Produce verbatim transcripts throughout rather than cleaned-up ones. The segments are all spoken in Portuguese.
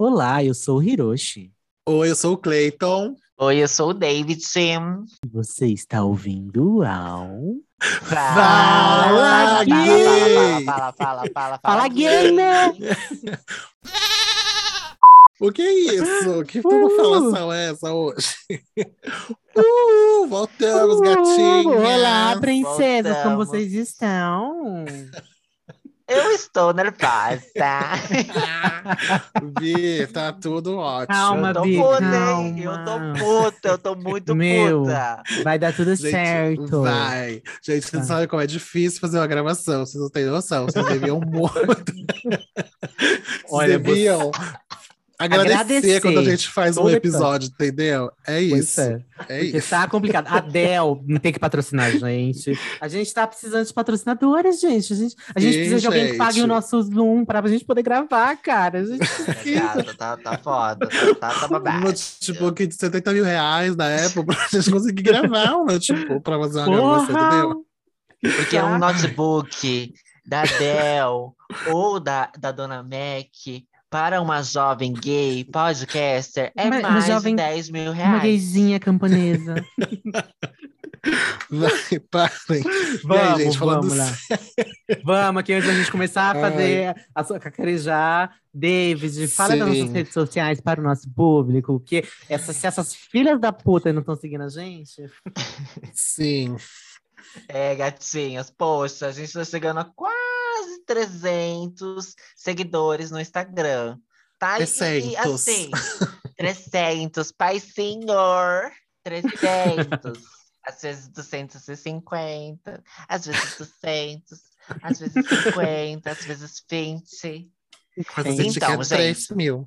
Olá, eu sou o Hiroshi. Oi, eu sou o Clayton. Oi, eu sou o David Sim. E você está ouvindo ao... Fala, fala, gay! fala, fala, fala, fala, Fala gay, né? O que é isso? Que toda Uh! falação é essa hoje? Uh, voltamos, Uh, gatinhas! Olá, princesas, como Voltamos. vocês estão? Eu estou nervosa. Vi, tá tudo ótimo. Calma, Eu tô Bi, puta, calma. hein? Eu tô puta, eu tô muito Meu, puta. vai dar tudo Gente, certo. vai. Gente, você Vai. sabe como é difícil fazer uma gravação. Vocês não têm noção. Vocês deviam muito. Vocês Olha, deviam agradecer, agradecer quando a gente faz um todo episódio, entendeu? É Pois isso. é. É Porque isso. tá complicado. A Adele não tem que patrocinar a gente. A gente tá precisando de patrocinadores, gente. A gente, a gente Sim, precisa de alguém que pague o gente. nosso Zoom pra gente poder gravar, cara. A gente precisa. Gata, tá, tá foda, tá, tá, tá Um babado. notebook de setenta mil reais na Apple pra gente conseguir gravar um notebook pra fazer uma gravação, Porra! entendeu? Porque é um Saco. notebook da Dell ou da, da Dona Mac para uma jovem gay podcaster é Uma- uma mais jovem- de dez mil Uma reais. gayzinha camponesa. Vai, parem. E Vamos, aí, gente, falando vamos lá. Vamos, aqui antes da gente começar a fazer a sua cacarejar. David, fala das nossas Sim. redes sociais para o nosso público, que essas, se essas filhas da puta não estão seguindo a gente. Sim. É, gatinhas, poxa, a gente tá chegando a quase trezentos seguidores no Instagram, tá? E- E, trezentos. assim, trezentos, pai senhor, trezentos, às vezes duzentos e cinquenta, às vezes duzentos, às vezes cinquenta, às vezes vinte. Mas a gente Então, quer gente. três mil.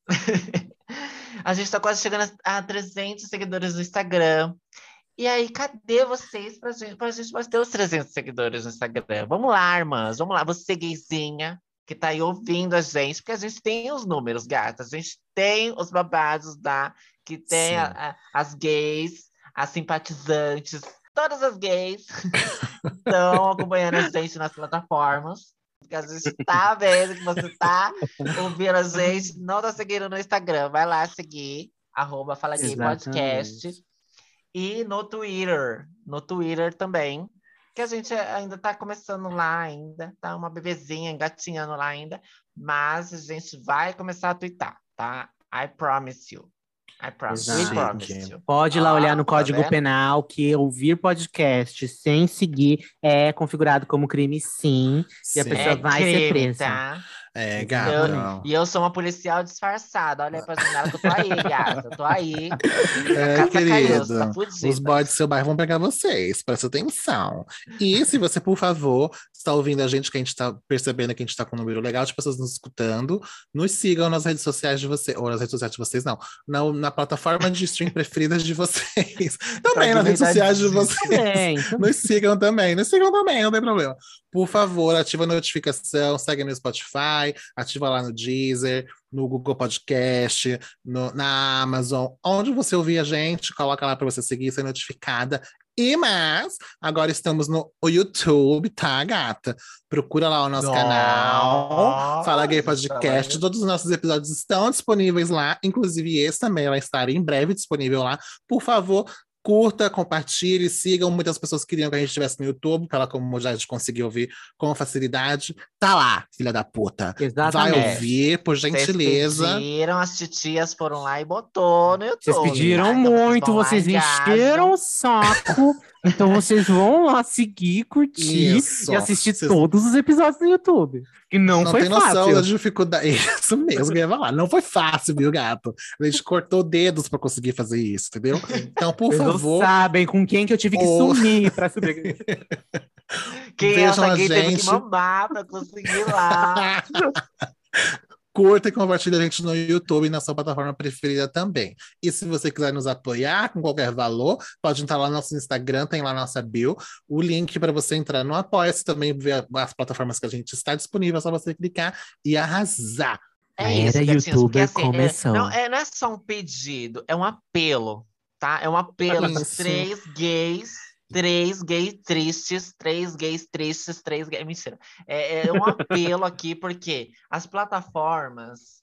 A gente tá quase chegando a a trezentos seguidores no Instagram. E aí, cadê vocês pra gente, pra gente bater os trezentos seguidores no Instagram? Vamos lá, irmãs, vamos lá. Você gayzinha que tá aí ouvindo a gente, porque a gente tem os números, gata. A gente tem os babados da, que tem a- Sim. a- as gays, as simpatizantes, todas as gays estão acompanhando a gente nas plataformas. Porque a gente tá vendo que você tá ouvindo a gente, não tá seguindo no Instagram. Vai lá seguir, arroba Fala Gay Podcast. Exatamente. E no Twitter, no Twitter também, que a gente ainda tá começando lá ainda, tá uma bebezinha engatinhando lá ainda, mas a gente vai começar a twittar, tá? I promise you. I promise. We Exato. promise you. Pode ir lá olhar no Ah, tá Código vendo? Penal que ouvir podcast sem seguir é configurado como crime, sim. E a Sim. pessoa É vai ser crime, presa. tá? É, Eu- gata. E eu sou uma policial disfarçada. Olha aí pra janela que eu tô aí, gata. Eu tô aí. A É, casa caiu, querido, você tá fudida. os boys do seu bairro vão pegar vocês, presta atenção. E se você, por favor, está ouvindo a gente, que a gente está percebendo que a gente está com um número legal de pessoas nos escutando, nos sigam nas redes sociais de vocês, ou nas redes sociais de vocês, não, na, na plataforma de stream preferidas de vocês. Também nas redes sociais de vocês. Também. Nos sigam também, nos sigam também, não tem problema. Por favor, ativa a notificação, segue no Spotify, ativa lá no Deezer, no Google Podcast, no- na Amazon, onde você ouvir a gente, coloca lá para você seguir e ser notificada. E mais, agora estamos no YouTube, tá, gata? Procura lá o nosso Nossa, canal, Fala Gay Podcast. mas- Todos os nossos episódios estão disponíveis lá, inclusive esse também vai estar em breve disponível lá. Por favor, curta, compartilhe, sigam. Muitas pessoas queriam que a gente estivesse no YouTube, pela como já a gente conseguiu ouvir com facilidade. Tá lá, filha da puta. Vai Exatamente. ouvir, por Vocês gentileza. pediram, as titias foram lá e botou no YouTube. Vocês pediram tá? Então muito, vão lá, vocês engajam. encheram o saco. Então vocês vão lá seguir, curtir Isso. e assistir Vocês- todos os episódios no YouTube. Que não, Não foi tem noção fácil. da dificuldade. Isso mesmo, que eu ia falar. Não foi fácil, viu, gato? A gente cortou dedos para conseguir fazer isso, entendeu? Então, por Vocês não favor, sabem com quem que eu tive que Ô. sumir pra saber. Quem Vejam essa a gay teve que gente. mamar pra conseguir lá. curta e compartilha a gente no YouTube e na sua plataforma preferida também. E se você quiser nos apoiar com qualquer valor, pode entrar lá no nosso Instagram, tem lá nossa bio, o link para você entrar no Apoia-se, também ver as plataformas que a gente está disponível, é só você clicar e arrasar. É Era isso, gatinhos, porque youtuber assim, é- começou. não, é, não é só um pedido, é um apelo, tá? É um apelo de Isso. três gays, três gays tristes, três gays tristes, três gays... Mentira. É, é um apelo aqui, porque as plataformas,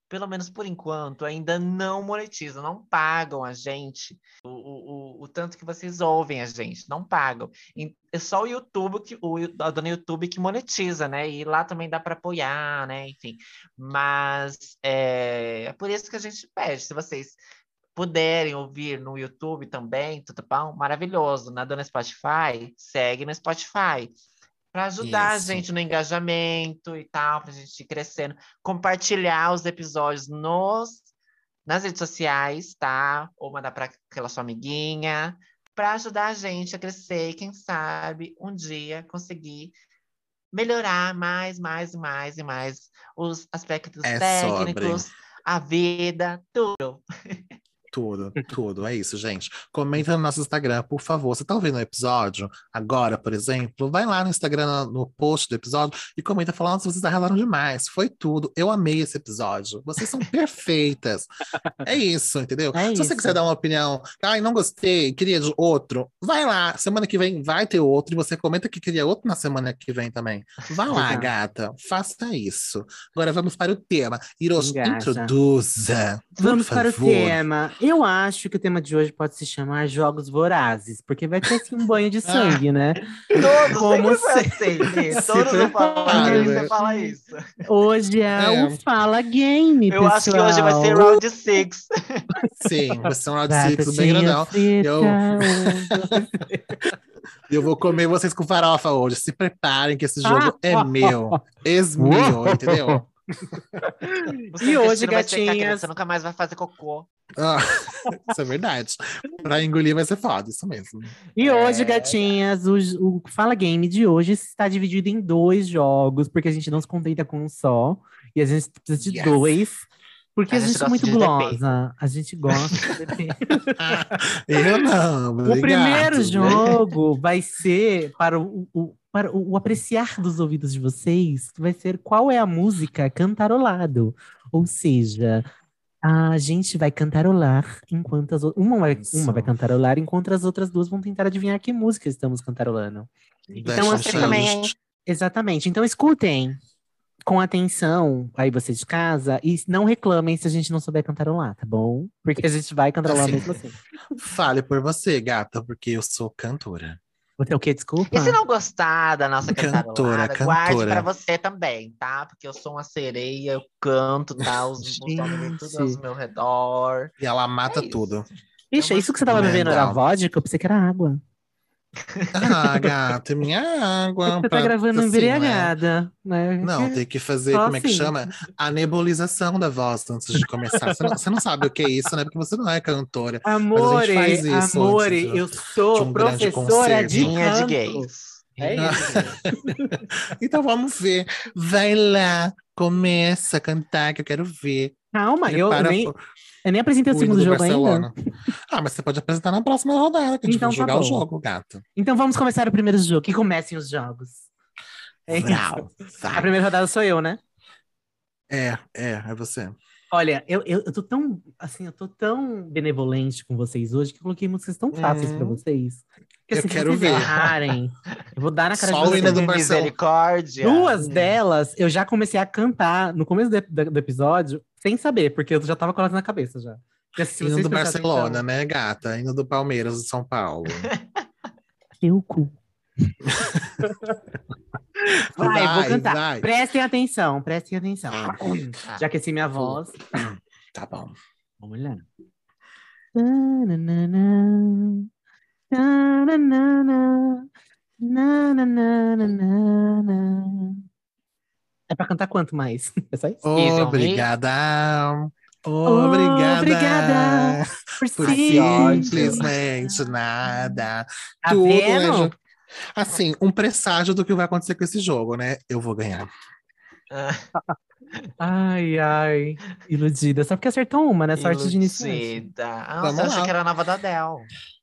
pelo menos por enquanto, ainda não monetizam, não pagam a gente o, o, o, o tanto que vocês ouvem a gente, não pagam. É só o YouTube, que, o, a dona YouTube que monetiza, né? E lá também dá para apoiar, né? Enfim, mas é, é por isso que a gente pede, se vocês puderem ouvir no YouTube também, tudo bom? Maravilhoso. Na dona Spotify, segue no Spotify para ajudar a Isso. gente no engajamento e tal, para a gente ir crescendo. Compartilhar os episódios nos, nas redes sociais, tá? Ou mandar para aquela sua amiguinha, para ajudar a gente a crescer e, quem sabe, um dia conseguir melhorar mais, mais, mais e mais os aspectos É sobre. técnicos, a vida, tudo. Tudo, tudo. É isso, gente. Comenta no nosso Instagram, por favor. Você tá ouvindo o episódio agora, por exemplo? Vai lá no Instagram, no post do episódio, e comenta falando se vocês arrasaram demais. Foi tudo. Eu amei esse episódio. Vocês são perfeitas. É isso, entendeu? É Se você isso. quiser dar uma opinião, ai, não gostei, queria de outro, vai lá. Semana que vem vai ter outro, e você comenta que queria outro na semana que vem também. Vai lá, Exato. gata. Faça isso. Agora vamos para o tema. Hiroshi, Engaja. introduza. Por Vamos para o favor. tema. Eu acho que o tema de hoje pode se chamar Jogos Vorazes, porque vai ter assim um banho de sangue, né? Todos Como sempre foi se- assim, Bi. se Todos eu falo prepare, isso, né? você fala isso. Hoje é, É. o Fala Game, Eu pessoal. acho que hoje vai ser round six. Sim, vai ser um round Batatinha six bem grandão. frita, Eu- um- E eu vou comer vocês com farofa hoje. Se preparem que esse jogo é meu. Ex-meu, entendeu? O E seu hoje, intestino vai secar, querida, gatinhas? você nunca mais vai fazer cocô. Ah, isso é verdade. Pra engolir vai ser foda, isso mesmo. E hoje, É. gatinhas, o, o Fala Game de hoje está dividido em dois jogos, porque a gente não se contenta com um só. E a gente precisa de Yes. dois. Porque A a gente gente é gosta muito de D P. gulosa. A gente gosta de D P. Eu não, O obrigado. primeiro jogo vai ser para o, o- para o, o apreciar dos ouvidos de vocês, vai ser qual é a música cantarolado. Ou seja, a gente vai cantarolar enquanto as outras. Uma vai, Isso. uma vai cantarolar enquanto as outras duas vão tentar adivinhar que música estamos cantarolando. Deixa Então, eu assim, achar também, os- hein? Exatamente. Então escutem com atenção aí vocês de casa e não reclamem se a gente não souber cantarolar, tá bom? Porque a gente vai cantarolar Assim. mesmo assim. Fale por você, gata, porque eu sou cantora. Você é o quê? Desculpa? E se não gostar da nossa Cantora, cantarolada, guarde cantora. pra você também, tá? Porque eu sou uma sereia, eu canto, tá? Os, os homens vêm tudo ao Gente. meu redor. E ela mata É isso. tudo. Ixi, É uma isso que você tava bebendo era Legal. vodka? Eu pensei que era água. Ah, gata, minha água. Você tá pra- gravando assim, né? embriagada, né? Não, tem que fazer, Só como é que assim. chama? A nebulização da voz antes de começar. Você não, você não sabe o que é isso, né? Porque você não é cantora. Amore, faz isso amore, antes de- eu de sou um grande professora de concerto. Rinha de canto. gays. É Rinha isso. de gays. Então vamos ver. Vai lá, começa a cantar que eu quero ver. Calma, eu Prepara nem, pro- eu nem apresentei o o hino segundo do jogo ainda. Barcelona. Ah, mas você pode apresentar na próxima rodada, que a gente Então vai tá jogar o bom. jogo, gato. Então vamos começar o primeiro jogo. Que comecem os jogos. É isso. Vrau, A vai. primeira rodada sou eu, né? É, é, é você. Olha, eu, eu, eu tô tão, assim, eu tô tão benevolente com vocês hoje que eu coloquei músicas tão fáceis Hum. pra vocês. Que, Eu assim, se quero vocês ver. errarem, eu vou dar na cara Só de o hino vocês. do De Barcelona. misericórdia. Duas delas eu já comecei a cantar no começo do, do- do episódio, sem saber, porque eu já tava colocando na cabeça já. Porque, assim, se Hino vocês do prestarem Barcelona, atenção- né, gata? Hino do Palmeiras de São Paulo. Seu cu. Vai, vou Vai, cantar. vai. Prestem atenção, prestem atenção. Ah. Já aqueci minha voz. Tá bom. Vamos lá. Tananana, tananana, nananana. É pra cantar quanto mais? É só isso? Isso, é um Obrigada. Obrigada. Obrigada por Por sim. simplesmente nada. Tá Tudo é vendo? ju- Assim, um presságio do que vai acontecer com esse jogo, né? Eu vou ganhar. Ah, Ai, ai. Iludida. Só porque acertou uma, né? Sorte de iniciante. iludida. Ah, Vamos Nossa, eu achei lá. que era a nova da Adele.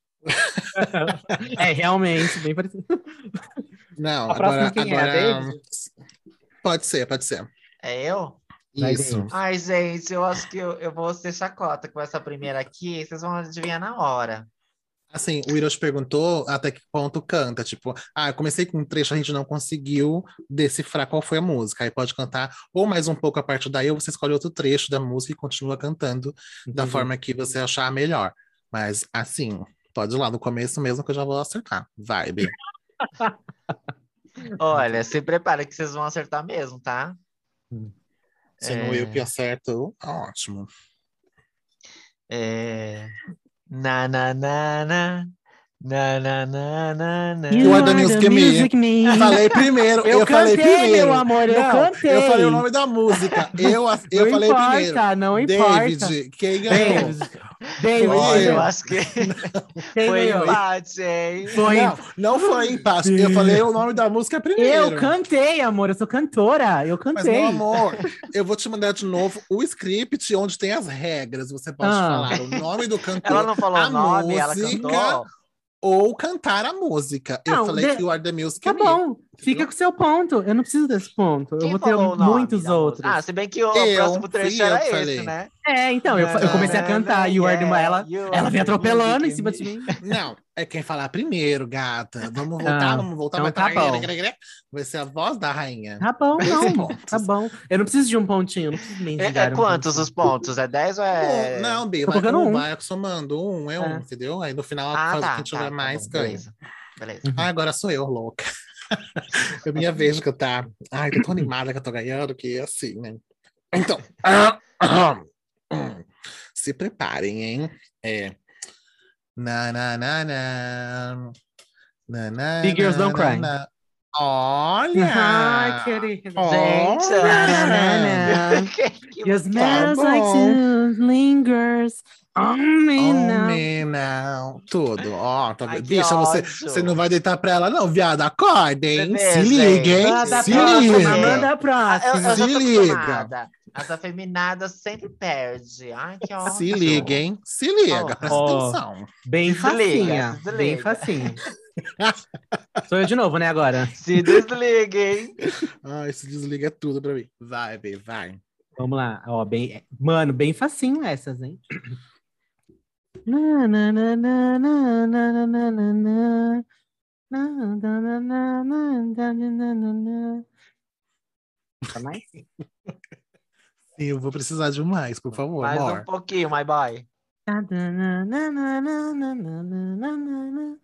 É, realmente, bem parecido. Não, A próxima agora, quem é? A agora... David? Pode ser, pode ser. É eu? Vai, Isso. David. Ai, gente, eu acho que eu, eu vou ser chacota com essa primeira aqui. Vocês vão adivinhar na hora. Assim, o Iro te perguntou até que ponto canta. Tipo, ah, eu comecei com um trecho, a gente não conseguiu decifrar qual foi a música. Aí pode cantar ou mais um pouco a partir daí, ou você escolhe outro trecho da música e continua cantando da Entendi. forma que você achar melhor. Mas, assim, pode ir lá no começo mesmo que eu já vou acertar. Vibe. Olha, se prepara que vocês vão acertar mesmo, tá? Sendo eu que É, acerto, ótimo. é... Na, na, na, na. Na, na, na, na, na. You are the music me. music me. Falei primeiro, eu, Eu falei cantei, primeiro. meu amor, eu não, cantei. eu falei o nome da música. Eu, eu Não falei importa, primeiro. não importa. David, quem ganhou? David, David, Foi Ó, eu eu. acho que quem foi ganhou? empate, hein? Foi. Não, não foi empate. Eu falei o nome da música primeiro. Eu cantei, amor, eu sou cantora, eu Mas, meu cantei. amor, eu vou te mandar de novo o script onde tem as regras. Você pode Ah. falar o nome do cantor, Ela não falou a o nome, ela música, cantou. ou cantar a música. Eu Não, falei de- que You Are The Music Tá Me. bom, fica Entendeu? com o seu ponto. Eu não preciso desse ponto. Eu Quem vou ter falou o nome muitos da outros. música? Ah, se bem que o Eu, próximo fui trecho eu era que esse, falei. né? É, então, eu, eu comecei a Na, cantar na, You Are The yeah, ela, you ela are veio the atropelando em music cima me. de mim. Não, é quem falar primeiro, gata. Vamos voltar, Ah, vamos voltar. então Vai, tá tá... bom. vai ser a voz da rainha. Tá bom, Dois não. pontos. Tá bom. Eu não preciso de um pontinho, eu não preciso É, é mendigar um quantos pontinho. os pontos? É dez ou Um, é... não, Bi, Tô vai, colocando um, um. vai somando. Um é um, É. entendeu? Aí no final Ah, faz tá, quem tiver tá, tá mais bom, ganha. beleza. Beleza. Ah, agora sou eu, louca. É minha vez de cantar. Ai, tô tão animada que eu tô ganhando que é assim, né? Então, se preparem, hein? É. Na, na, na, na. Na, na, Big Girls na, Don't na, Cry. na. Olha! Ai, querida. Gente, Olha! que, que Your música é Tá smells essa? like bom. two lingers on me now. Homem, não. Tudo. Ó, tá Ai, vendo? que Bicha, você, ódio. você não vai deitar pra ela, não, viado. Acorda, Você hein? vê, Se liga, hein? gente. Manda a Se Eu já tô próxima, aqui. manda liga. a Ah, eu, próxima. eu já Se tô liga. acostumada. As afeminadas sempre perdem. Ai, que Se ódio. liga, hein? Se liga, presta Ó. atenção. Bem Desliga, facinha, se bem desliga. facinha. Sou eu de novo, né, agora? Se desliga, hein? Ai, se desliga tudo pra mim. Vai, bem, vai. Vamos lá. Ó, bem... Mano, bem facinho essas, hein? Na, na, na, na, na, na, na, na, na. Na, na, na, na, na, na, na, na, na. Tá mais? Eu vou precisar de mais, por favor, Mais um amor. pouquinho, my boy. Na, na, na, na, na, na, na, na, na, na.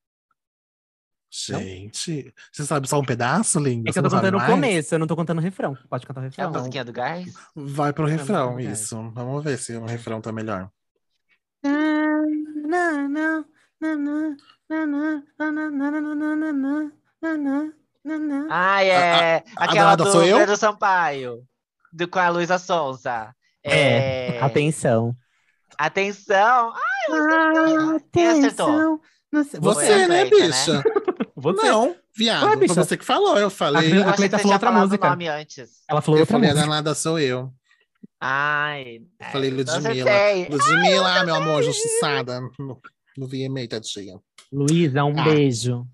Gente, você sabe só um pedaço, linda? É que Você eu tô não sabe cantando o mais? começo, eu não tô cantando o refrão. Pode cantar o É a refrão? Não. musiquinha do gás? Vai pro É a refrão, música do gás. isso. Vamos ver se o refrão tá melhor. Na, na, na, na, na, na, na, na, na, na, na, na, na, na, na, na, na. Ah, A, é a aquela danada sou do eu? Pedro Sampaio. Do, com a Luísa Sonza. É, atenção. Atenção. Ai, eu acertei. Quem acertou? Atenção. Não sei- Foi Você, a né, Cleita, bicha? Você. Não, viado. Ué, bicha. Foi você que falou. Eu falei. A Eu achei que Cleita você falou tinha outra falado música. o nome antes. Ela falou Eu outra falei, a música. danada sou eu. Ai, Eu é, falei então Ludmilla. acertei. Ludmilla, meu amor, justiçada. No, no V M A, tadinha. Luísa, um Ah. beijo.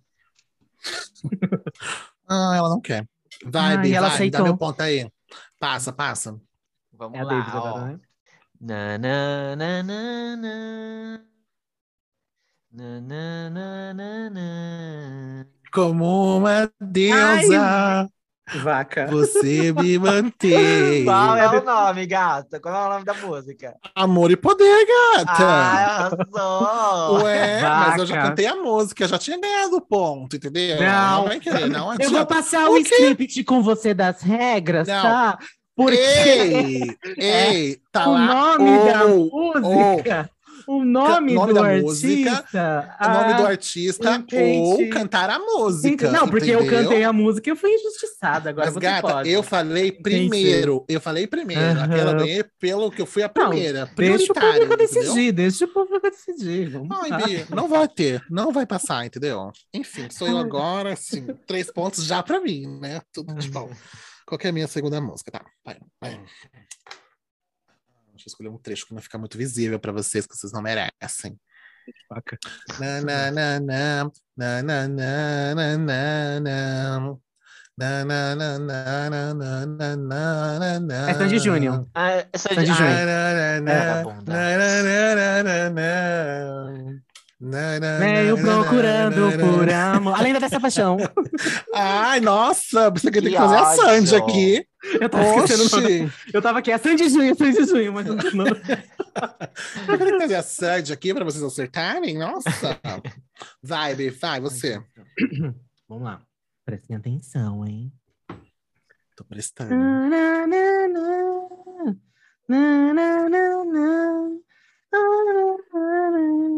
Ah, ela não quer. Vai, Ah, Bi, e ela vai, me dá aceitou. meu ponto aí. Passa, passa. Vamos É a lá, David ó. agora, né? Na, na, na, na, na. Na, na, na, na, na. Como uma deusa, Vaca. você me mantém. Qual é o nome, gata? Qual é o nome da música? Amor e poder, gata. Ah, arrasou! Ué, mas eu já Vaca. cantei a música, já tinha ganhado o ponto, entendeu? Não. Não vai querer, não Eu vou adianta. passar O o quê? script com você das regras, Não. tá? Porque Ei, ei, tá o lá. nome da ou, música, o nome, nome do da artista. música, o nome do ah, artista entendi. ou cantar a música. Não, porque entendeu? eu cantei a música e eu fui injustiçada. Agora Mas, você gata, pode. eu falei primeiro. Eu falei primeiro. Aham. Aquela eu ganhei pelo que eu fui a Não, primeira. Deixa o prioritária, público entendeu? decidir, deixa o público decidir. Vamos Ai, lá. Bi, não vai ter, não vai passar, entendeu? Enfim, sou eu agora, assim, três pontos já pra mim, né? Tudo de bom. Qual que é a minha segunda música? Tá, vai, vai. Deixa eu escolher um trecho que não fica muito visível pra vocês, que vocês não merecem. Vaca. Na, na, na, na, na, na, na, na, na, na. Na, na, na, na, na, na, na, na, na. É Sandy Júnior. Ah, essa Sandy ah, Júnior. Na, na, na, É, vagabunda. na, na, na, na, na. Na, na, Venho na, procurando na, na, por na. amor. Além dessa paixão. Ai, nossa, você tem que Que fazer a Sandy ódio. aqui. Eu tava esquecendo o nome. Oxi! Eu tava aqui, é Sandy Junho, Sandy Junho, mas não não- Eu vou ter que fazer a Sandy aqui para vocês acertarem? Nossa! Vai, Bi, vai, você. Vamos lá. Prestem atenção, hein? Tô prestando. Na, na, na, na. Na, na, na, na. Na, na,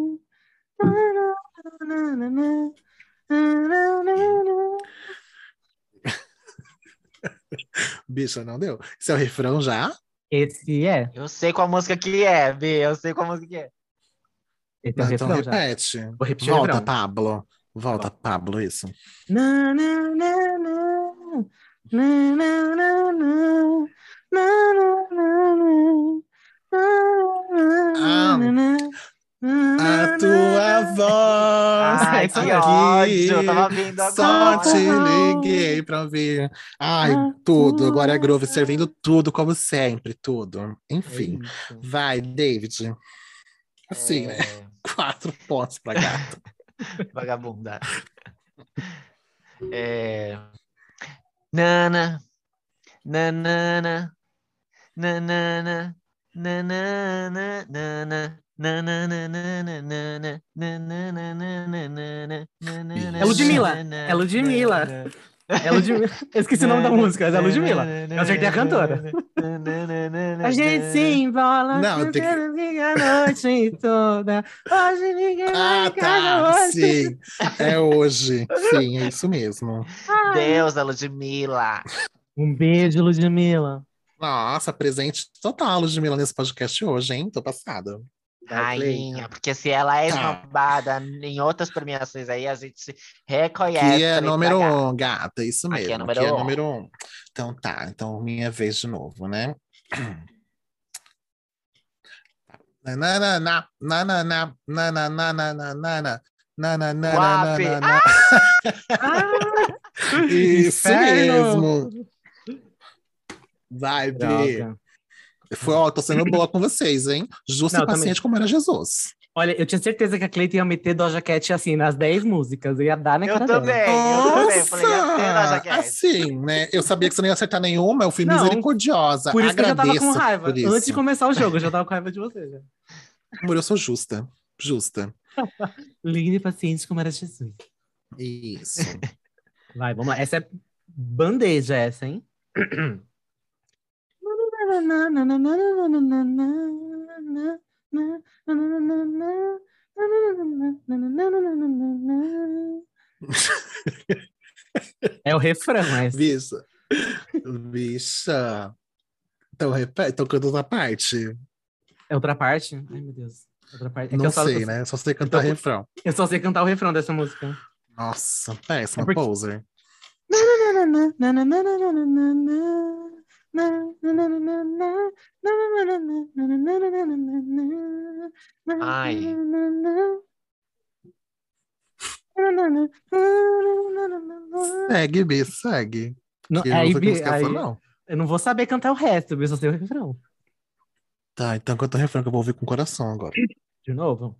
na, na, na. Na, na, na, na. Bicha, não deu. Isso é o refrão já? Esse é. Eu sei qual música que é, B. Eu sei qual música que é. Esse é o Não, então refrão já. repete. Vou repetir o Volta, refrão. Pablo. Volta, Pablo, isso. Na, na, na, na. Na, na, na, na. Na, na, na, na. Ah, Na, na, na, a na, tua na. voz Ai, Essa que mesmo. ódio. Eu tava aqui. vindo Só te agora. liguei pra ouvir. Ai, A tudo. Agora é tua Groove servindo tudo, como sempre, tudo. É Enfim. isso. Vai, David. Assim, né? É, Quatro pontos pra gata. vagabunda. É... Nana, nanana, nanana, nanana, nana, nanana, nanana, É Ludmilla. É Ludmilla. É Ludmilla. Eu esqueci o nome da música, mas é Ludmilla. Eu acertei a cantora. A gente se embola, Não, tem que- fica a noite toda. Hoje ninguém vai Ah, ficar tá. hoje. Sim. É hoje. Sim, é isso mesmo. Deusa Ludmilla. Um beijo, Ludmilla. Nossa, presente total, Ludmilla, nesse podcast hoje, hein? Tô passada. Vai, Rainha, porque se ela é Tá. esnobada em outras premiações aí, a gente se reconhece. Aqui é também número pra um, gata, isso Aqui é mesmo. número Aqui é um. número um. Então tá, então minha vez de novo, né? Nanana, nanana, nanana, nanana, nanana, Guape. nanana. Ah, Isso inferno. mesmo. Vai, B. Droga. Foi, ó, tô sendo boa com vocês, hein? Justo Não, e paciente também. como era Jesus. Olha, eu tinha certeza que a Cleiton ia meter Doja Cat assim, nas dez músicas. Ia dar na Eu cara também, dela. eu também. Eu falei, ia ter na Nossa! jaquete. Assim, né? Eu sabia que você não ia acertar nenhuma, eu fui Não, misericordiosa. Por isso que eu já tava com Agradeço raiva. por isso. Antes de começar o jogo, eu já tava com raiva de você. Já. Amor, eu sou justa. Justa. Linda e paciente como era Jesus. Isso. Vai, vamos lá. Essa é bandeja, essa, hein? É o refrão, essa. Bicha. Bicha. Então, repete, então canta outra parte. É outra parte? Ai, meu Deus. Outra parte. É que Não eu só, sei, eu, né? Só sei cantar tô- refrão. eu só sei cantar o refrão dessa música. Nossa, péssima É porque- poser. Ai. Segue, B, segue. Não, Que eu não aí, sei que música é essa, aí, não. eu não vou saber cantar o resto, eu só sei o refrão. Tá, então canta o refrão que eu vou ouvir com o coração agora. De novo.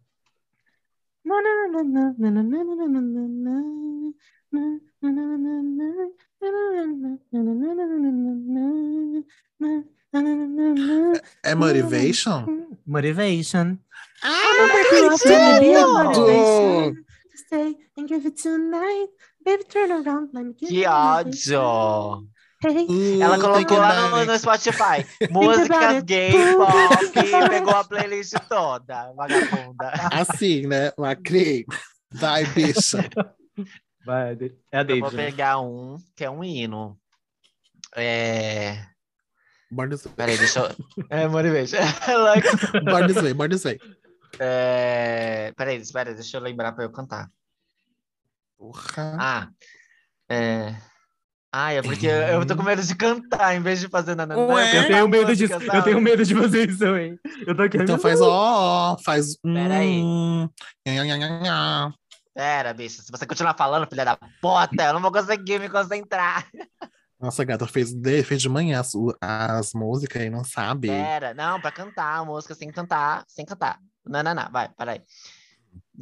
É Motivation? Motivation. Ai, Gonna be a tudo! motivation to stay and give it tonight. Baby, turn around, let me give Que you motivation. ódio. Hey, Ela Uh, colocou think lá about no, it. no Spotify. Músicas it. gay, pop, e pegou a playlist toda, vagabunda. Assim, né? Lacrei. Vai, bicha. vai, é a Eu vou David. né? pegar um que é um hino. É... Born this way. Peraí, deixa eu... É, Motivation. Like... Born this way, born this way. É... Peraí, espera, deixa eu lembrar pra eu cantar. Porra. Ah, é... Ah, é porque eu tô com medo de cantar em vez de fazer na Ué? Eu tenho medo disso. Eu tenho medo de fazer isso também. Eu tô aqui. Então faz ó, ó, faz Pera aí. hum, nha, nha, nha, nha. Pera, bicho, se você continuar falando, filha da puta, eu não vou conseguir me concentrar. Nossa, gata, fez de, fez de manhã as, as músicas e não sabe. Pera, não, pra cantar a música sem cantar, sem cantar. Não, não, não, vai, peraí.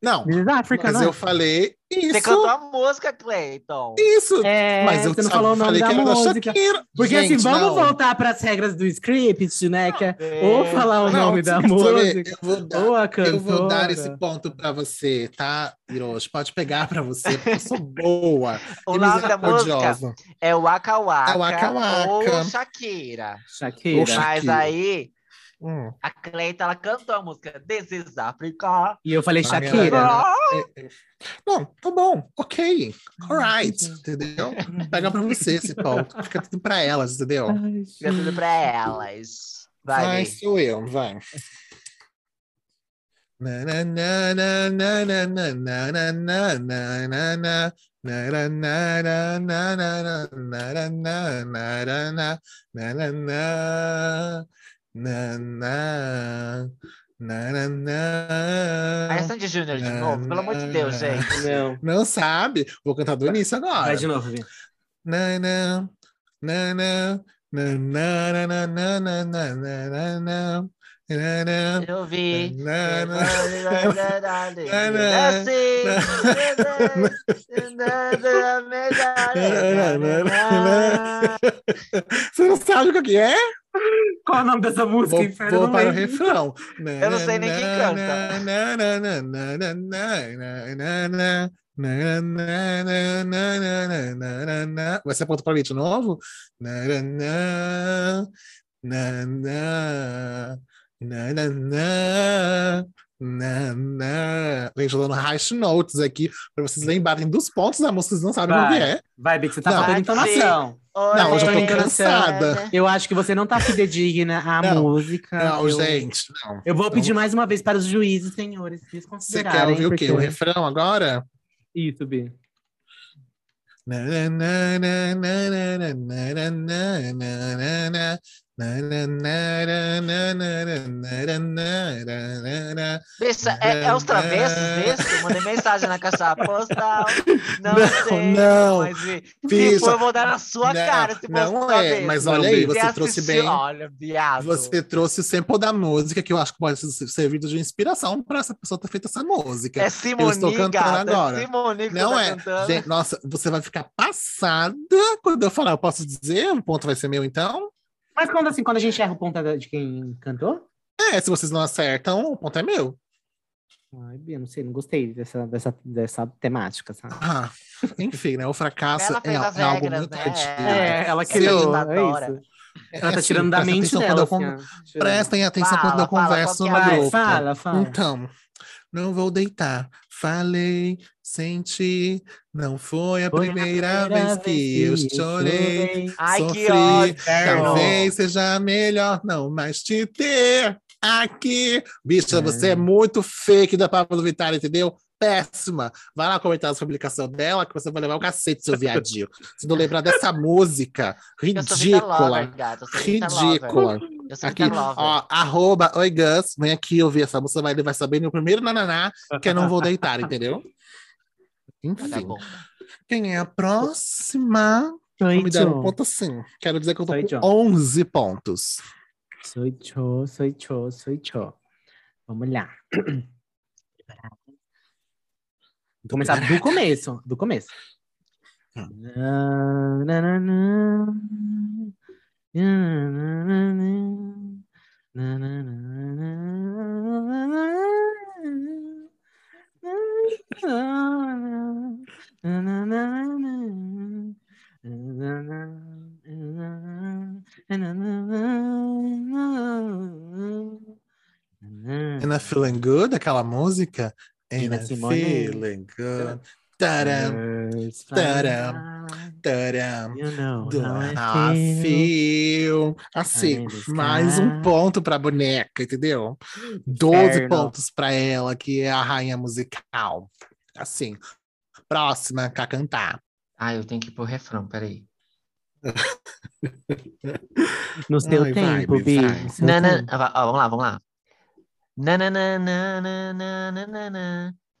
Não, This is Africa, mas não é? eu falei Você isso, cantou a música, Cleiton. isso. É, Mas eu você não só falou o nome falei da que era da música. Shakira. Porque Gente, assim, vamos não. voltar para as regras do script, né? Que é ou Deus. falar o Não, nome você da quer saber? música, Eu vou dar, ou a eu vou dar esse cantora. ponto pra você, tá, Hiroshi? Pode pegar pra você, porque eu sou boa O e nome da música misericordiosa. é Waka É o Waka ou Waka Shakira. Ou Shakira. Mas Shakira. aí, Hum. a Cleita, ela cantou a música This is Africa. E eu falei A Shakira. galera- é, é. Não, tá bom, ok, alright, entendeu? Pega pra você esse ponto, fica tudo pra elas, entendeu? Ai, Fica tudo gente. pra elas. Vai, Vai, Bi. sou eu, vai. Na, na, na, na, na, na, na, na, na, na, na, na, na. Na, na, na, na, na, na, na, na, na, na, na, na, na, na, na. Na, na. Na, na, Aí é na. Sandy Júnior de Na, novo, pelo amor de Deus, na. gente. Não. Não sabe? Vou cantar do início Vai agora. de novo, Vi. Na, na, na, na, na, na, na, na, na, na, na, na, na. Na, na, Eu vi. na, na, Você não sabe o que é? Qual é o nome dessa música, Vou, inferno? Eu vou não para o lembro. refrão. Eu não sei nem quem canta. Vai ser ponto para mim de novo? Na, na, na, na, na, na, na, na, na, na. Gente, eu dando high notes aqui para vocês lembrarem dos pontos da música, vocês não sabem qual que Vai, é. vai, Bi, que você tá Não. faltando Pode ser. entonação. Não, eu já tô Olha, cansada. Eu acho que você não tá fidedigna à Não, música. Não, eu... gente, não. Eu vou Não. pedir mais uma vez para os juízes, senhores, Você quer desconsiderarem. ouvir o quê? porque- O refrão agora? Isso, Bi. Na, na, na, na, na, na, na, na, na, na, na. Na, na, na, na, na, na, na, na, na, na, na. Bicha, é, é os travessos, isso? Mandei mensagem na caixa postal. Não, Não, sei, não. mas se, se Bicha, for, eu vou dar na sua não, cara se for não os é, travessos. mas Não, olha aí, Bi. você Você trouxe assistiu- bem. Olha, viado. Você trouxe o sample da música, que eu acho que pode ser servido de inspiração para essa pessoa ter feito essa música. É Eu Simoni, estou cantando gata. agora. É Simoni que Não você tá é. cantando. Gente, nossa, você vai ficar passada quando eu falar. Eu posso dizer? O ponto vai ser meu, então? Mas quando assim, quando a gente erra o ponto de quem cantou? É, se vocês não acertam, o ponto é meu. Ai, Bi, eu não sei, não gostei dessa, dessa, dessa temática, sabe? Ah, enfim, né? O fracasso Ela é, fez as é algo regras, muito né? artístico. É, ela Se criou, eu- é adora. isso. É Ela tá assim, tirando da presta mente atenção dela, quando eu assim, con- ó. Tirando. Prestem atenção Fala, quando eu fala, converso qual que no é a Vai, grupo. fala, fala. Então, não vou deitar. Falei, senti. Não foi a Foi a primeira vez que eu chorei. Ai, que Sofri. ódio. Talvez seja melhor não mais te ter aqui. Bicha, É. você é muito fake da Pablo Vittar, entendeu? Péssima. Vai lá comentar a publicação dela que você vai levar o cacete, seu viadinho. Se não lembrar dessa música Eu sou Vita ridícula. Lover, gata. Eu sou Vita Lover. Ridícula. Eu sou Aqui, Vita Lover. ó, arroba, oi Gus, vem aqui ouvir essa música, vai, ele vai saber no primeiro nananá que eu não vou deitar, entendeu? Tá Enfim, bom. quem é a próxima? Sou Vou me dar um eu. ponto assim. Quero dizer que eu tô Sou com eu. onze pontos. Sou eu, sou eu, sou eu. Vamos lá. Vou começar do começo, do começo. Hum. Na, na, na, na. Na, na, na, na. Na, na, na, na, na. Na, na, na, na. Na, na, na. And I Feeling Good, aquela música? Nina And I Simone. Feeling Good. Taram, Birds taram, fly, taram. you know Do how I I feel. feel. Assim, I'm in the mais um sky. ponto pra boneca, entendeu? doze Inferno. pontos pra ela, que é a rainha musical. Assim, próxima pra cantar. Ah, eu tenho que ir pro refrão, peraí. No seu Ai, vai, tempo, Bi, Bi. vai. no seu Na, na, tempo. ó, vamos lá, vamos lá. Na, na, na, na, na, na, na, na, na.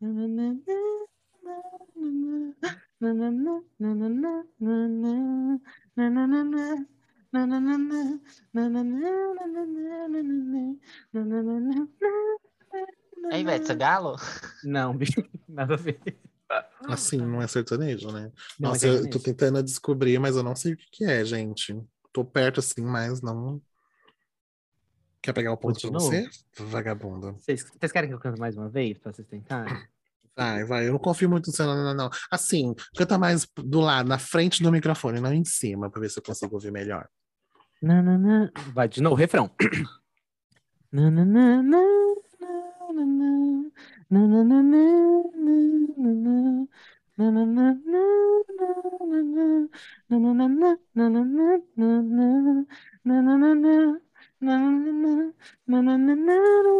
É Ivete Sangalo? Não, bicho, nada a ver. Assim, não é sertanejo, né? Não, é Nossa, eu tô sertanejo. tentando descobrir, mas eu não sei o que que é, gente. Tô perto assim, mas não. Quer pegar o Vou ponto de pra novo. você, vagabunda? Vocês, vocês querem que eu cante mais uma vez, pra vocês tentarem? Vai, vai. Eu não confio muito no seu, não, não, não. Assim, canta mais do lado, na frente do microfone, não em cima, pra ver se eu consigo ouvir melhor. Nananã. Vai de novo, refrão. Nananã, nananã, nananã, nananã, nananã, nananã, nananã, nananã, nananã, nananã, nananã, nananã,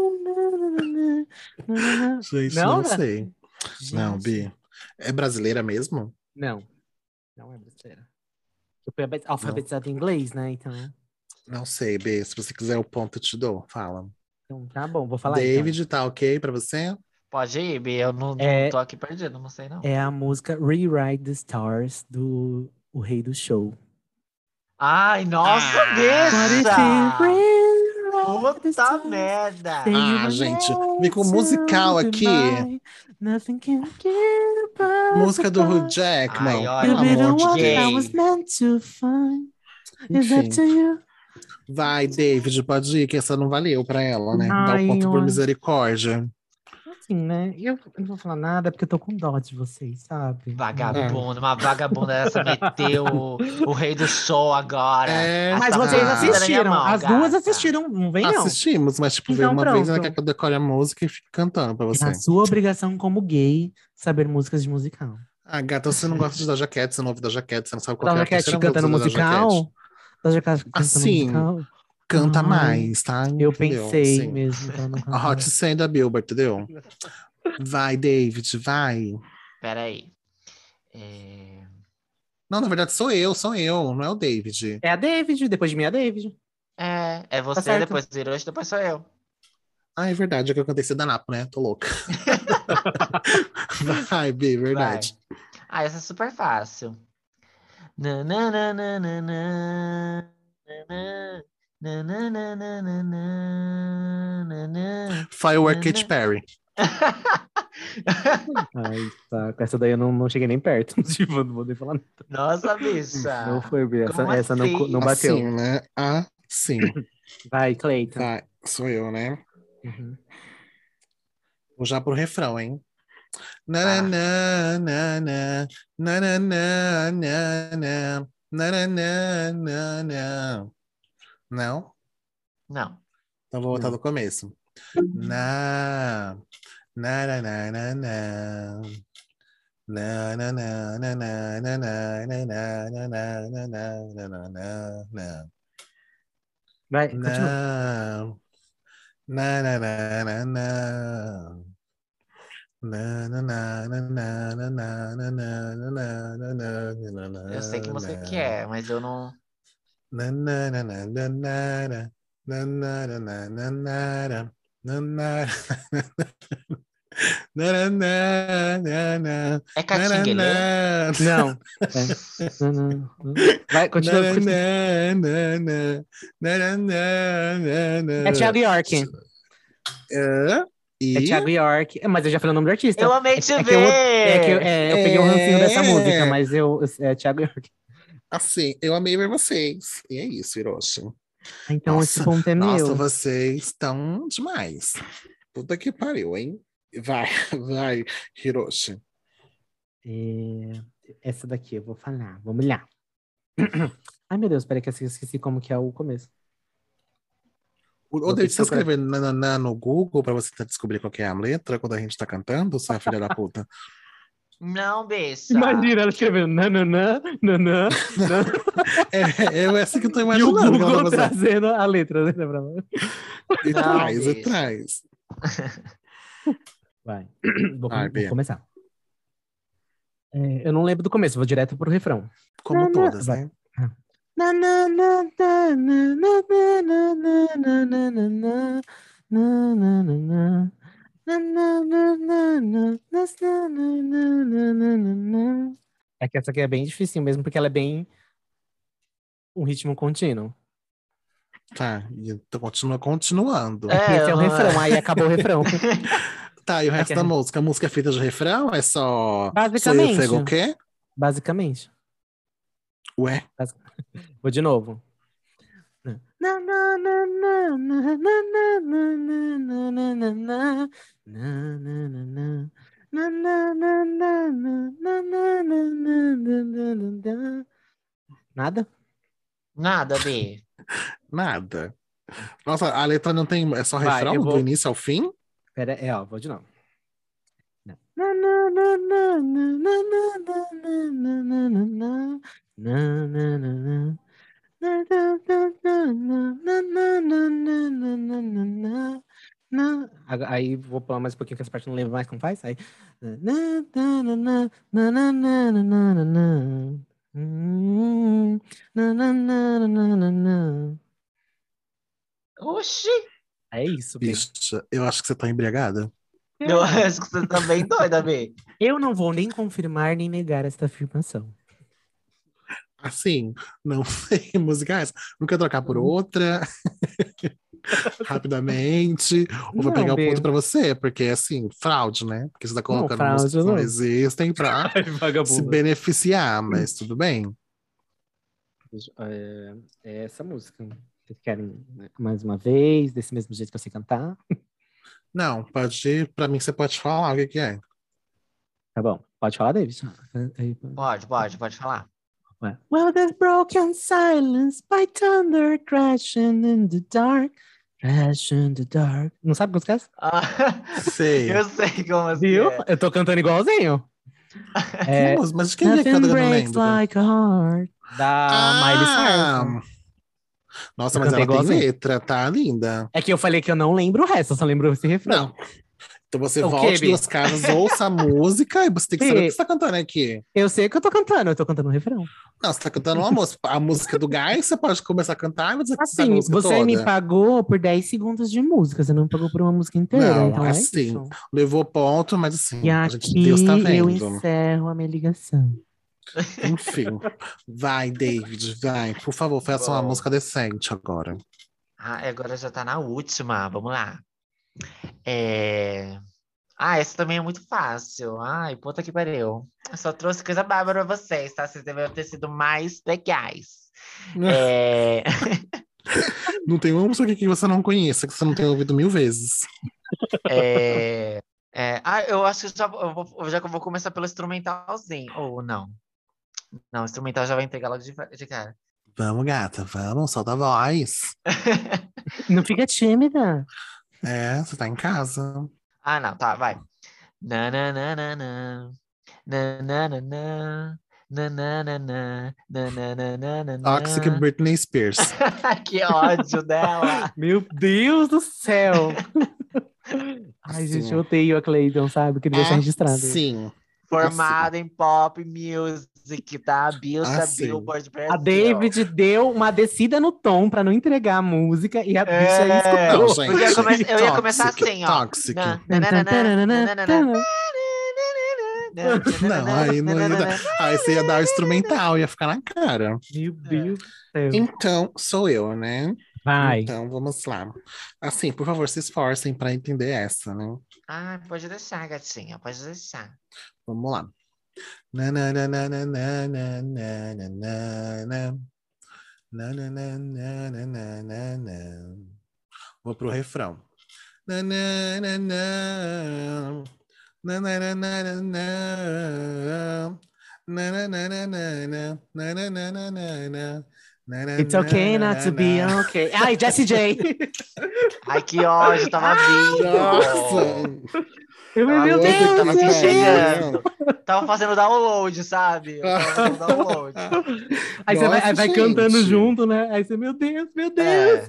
nananã. Gente, Não, não né? sei. Não, Gente, Bi. É brasileira mesmo? não, não é brasileira. Eu fui alfabet- Não. alfabetizado em inglês, né? Então, Não sei, B. Se você quiser o ponto, eu te dou. Fala. então tá bom, vou falar então. David, tá ok pra você? Pode ir, Bi, eu não, não É, tô aqui perdido, não sei não. é a música Rewrite the Stars do O Rei do Show. Ai, nossa, What if you bicha! rewrite the Puta stars? merda! Say you Ah, were gente, vem meant com musical to be aqui. mine. Nothing can keep us Música do Hugh apart. Ai, Jackman, pelo You'll be olha, the amor de one I Deus. was gay. meant to find. It's up Enfim, to you. vai, David, pode ir, que essa não valeu pra ela, né? Dá o Ai, ponto por eu... misericórdia. Assim, né? Eu não vou falar nada porque eu tô com dó de vocês, sabe? Vagabunda, uma vagabunda dessa meteu o, o rei do show agora. É, Mas Essa vocês vida na minha assistiram, mão, as duas gata. assistiram, não vem não. assistimos, mas tipo, veio Então uma vez, ela pronto. quer que eu decore a música e fique cantando pra É a você. sua obrigação como gay saber músicas de musical. Ah, gata, você não gosta de Doja Cat, você não ouve Doja Cat, você não sabe qual que é Doja a Cat terceira cantando música da Doja Cat. musical? Doja Cat cantando Assim, musical? canta Ai, mais, tá? eu Entendeu? pensei Assim, mesmo que ela não a cantava. Hot cem da Billboard, entendeu? Vai, David, vai. Peraí. É... Não, na verdade sou eu, sou eu, não é o David. É a David, depois de mim é a David. É, é Tá você, certo. depois do Hiroshi, depois sou eu. Ah, é verdade, é que eu cantei Sedanapo, né? Tô louca. Vai, B, verdade. Vai. Ah, essa é super fácil. Nananana, nanana, nananana, Firework nanana. Katy Perry. Ai, tá. Com essa daí eu não, não cheguei nem perto. Tipo, não vou nem falar nada. Nossa, bicha. Não foi, Bia. Essa, Como essa não, co- assim? não bateu. Assim, né? Assim. Vai, Cleiton. Vai, sou eu, né? Uhum. Vou já pro refrão, hein? Ah. Nananana, nananana, nananana. Não? Não. Então vou voltar Não. do começo. Na, na, na, na, na, na. Na, na, na, na, na, na, na, na, na, na, na, na, na, na, na, na. Vai, continua. Na, na, na, na, na, na. Na, na, na, na, na, na, na, na, na, na, na, na, na, na, Eu sei que música que na. é, mas eu não. Na, na, na, na, na, na, na, na, na, na, na, na, na, na. Na, na, na, na, na. É Catinguelê? Na, na, Não. É. Não, não, não. Vai, continua. na, continua. na, na, na, na, na, na, na, na. É Thiago York. É, É e Thiago York. É, mas eu já falei o nome do artista. Eu amei é, te é que eu, é que eu, ver! é, eu peguei o rancinho dessa música, é, mas eu, é Thiago York. assim, eu amei ver vocês. E é isso, Hiroshi. Então esse Nossa, ponto é nossa, meu. vocês estão demais. Puta que pariu, hein? Vai, vai, Hiroshi. É, essa daqui eu vou falar. Vamos lá. Ai, meu Deus, peraí que eu esqueci como que é o começo. Ô, Vou ter David, que você procurar. escrever nananã no Google pra você tentar descobrir qual que é a letra quando a gente tá cantando, sua filha da puta? Não, bicha. Imagina ela escrevendo nananã, nanã, nanã, É, é essa que eu tô e o imaginando que ela Google tá fazendo. trazendo a letra, né, pra nós. E Não, traz, e bicha. traz. Vai, vou, Vai, vou Bia. começar. É, eu não lembro do começo, vou direto pro refrão. Como Nanã, todas, vai. né? Nananã, nananã, nananã, nananã, nananã, nananã, nananã, que essa aqui é bem difícil mesmo, porque ela é bem um ritmo contínuo. Tá, e então continua continuando. É que É, esse é o não- refrão, aí acabou o refrão. Tá, e o É resto que é- da música? A música é feita de refrão? É só. Sou eu, Basicamente. Fego o quê? Basicamente. Ué? Basic- Vou de novo. Na, na, na, na, na, na, na, na, na, na, na, na, na, na, na, na, na. Na, na, na, na, na, na, na, na, na, na, na, na. Nada? Nada, B. Nada. Nossa, a letra não tem. É só Vai, refrão eu do vou. início ao fim? Pera, é, ó, vou de novo. Na, na, na, na, na, na, na, na, na, na, na, na, na, na, na, na. Na, na, na, na, na, na, na, na, na, na, na, na, na. Agora- Aí vou pular mais um pouquinho, que essa parte eu não lembro mais como faz. Aí. Na, na, na, na, na, na, na, na, na, na. Hum, na, na, na, na, na, na, na. Oxi! É isso, B. Bicha, eu acho que você tá embriagada. Eu acho que você tá bem doida, B. Eu não vou nem confirmar nem negar esta afirmação. Assim, não sei música é essa. Não quer trocar por outra rapidamente, ou vai Não, pegar o B. ponto pra você, porque assim, fraude, né? Porque você tá Não, colocando fraude músicas que não não. existem pra Ai, se vagabunda. beneficiar, mas tudo bem. É, é essa música. Vocês querem mais uma vez, desse mesmo jeito que eu sei cantar? Não, pode ir, pra mim você pode falar o que que é. Tá bom, pode falar, David? Pode, pode, pode falar. Well, there's broken silence by thunder crashing in the dark, crashing in the dark. Não sabe música é essa? Ah, Sei. eu sei como assim Viu? é. Eu tô cantando igualzinho. Que É, música? Mas de quem é que canta Nothing que eu não breaks lembro? like a heart. Da Miley Cyrus. Ah! Nossa, Eu mas cantei ela tem igualzinho. letra, tá linda. É que eu falei que eu não lembro o resto, eu só lembro esse refrão. Não. Então você O quê, volte Bi? duas casas, ouça a música e você tem que saber o que Bi, você tá cantando aqui. eu sei que eu tô cantando, eu tô cantando o refrão. Não, você tá cantando uma música. A música do Guy, você pode começar a cantar e você sabe a Assim, música você me toda. pagou por dez segundos de música, você não me pagou por uma música inteira, Não, então é assim, isso. levou ponto, mas assim, E a gente, Deus tá aqui eu vendo. encerro a minha ligação. Enfim, vai, David, vai. Por favor, faça uma Bom. música decente agora. Ah, agora já tá na última. Vamos lá. É... Ah, essa também é muito fácil. Ai, puta que pariu. Eu só trouxe coisa bárbara pra vocês, tá? Vocês devem ter sido mais legais. É... Não tem uma música aqui que você não conheça, que você não tenha ouvido mil vezes. é... é... Ah, eu acho que já, eu vou, já que eu vou começar pelo instrumentalzinho. Ou não. Não, o instrumental já vai entregar logo de, de cara. Vamos, gata, vamos, solta a voz. Não fica tímida. É, você tá em casa. Ah, não, tá, vai. Nananana, nananana, nananana, nananana. Toxic Britney Spears. Que ódio dela. Meu Deus do céu. Ai, Sim. gente, eu odeio a Clayton, sabe? Queria deixar registrado. Sim. Formada em pop music, tá? Bilsa Assim. Billboard Brasil. A David deu uma descida no tom pra não entregar a música e a bicha É, escutou. Não, gente. Porque eu, ia come- eu ia começar Toxic, assim, ó. toxic. Na- nananana, nananana, Não, aí não ia dar. Aí você ia dar o instrumental, ia ficar na cara. Meu Deus do céu. Então, sou eu, né? Vai. Então, vamos lá. Assim, por favor, se esforcem para entender essa, né? Ah, pode deixar, gatinha, pode deixar. Vamos lá. Nananana. Nananana. Vou pro refrão. Nananana. Nananana. Nananana. Nananana. It's okay not to be okay. Ai, Jessie J. Ai, que ódio, tava vindo. Nossa! Eu, Tava meu vindo, Deus, tava meu aqui Deus. chegando. Tava fazendo download, sabe? Eu tava fazendo download. Aí você vai, Nossa, aí vai gente. cantando junto, né? Aí você, meu Deus, meu Deus. É.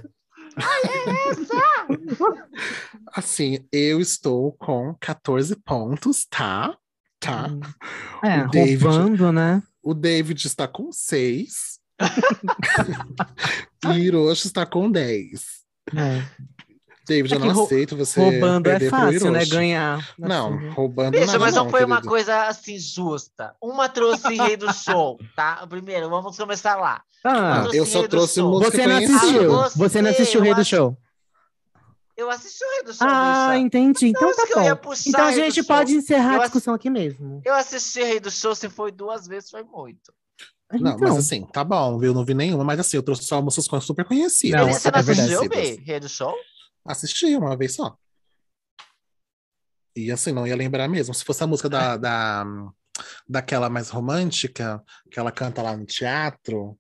Assim, eu estou com quatorze pontos, tá? Tá. É, O David- roubando, né? O David está com seis. E Hiroshi está com dez. É. David, eu É que não rou- aceito você Roubando é perder pro fácil, né? Hiroshi. Ganhar. Não, Assim. roubando Bicho, nada mas não foi uma querido. coisa assim justa. Uma trouxe Rei do Show, tá? Primeiro, vamos começar lá. Uma Ah, Não, trouxe eu só Rei do trouxe Show. música você não Ah, conhecida. assistiu. você, Você não assistiu o eu Rei do acho- Show. Eu assisti o Rei do Show, Ah, bicha. entendi. Então Não, tá isso que eu ia bom. puxar Então a Rei do gente Show. pode encerrar Eu a ass- discussão aqui mesmo. Eu assisti Rei do Show, se foi duas vezes, foi muito. Não, Então, mas assim, tá bom, viu? Não vi nenhuma, mas assim, eu trouxe só músicas com- super conhecidas. Não, Ele- você não é verdade. assistiu, conhecidas. B? Rei do Show? Assisti uma vez só. E assim, não ia lembrar mesmo. Se fosse a música da, da, daquela mais romântica, que ela canta lá no teatro.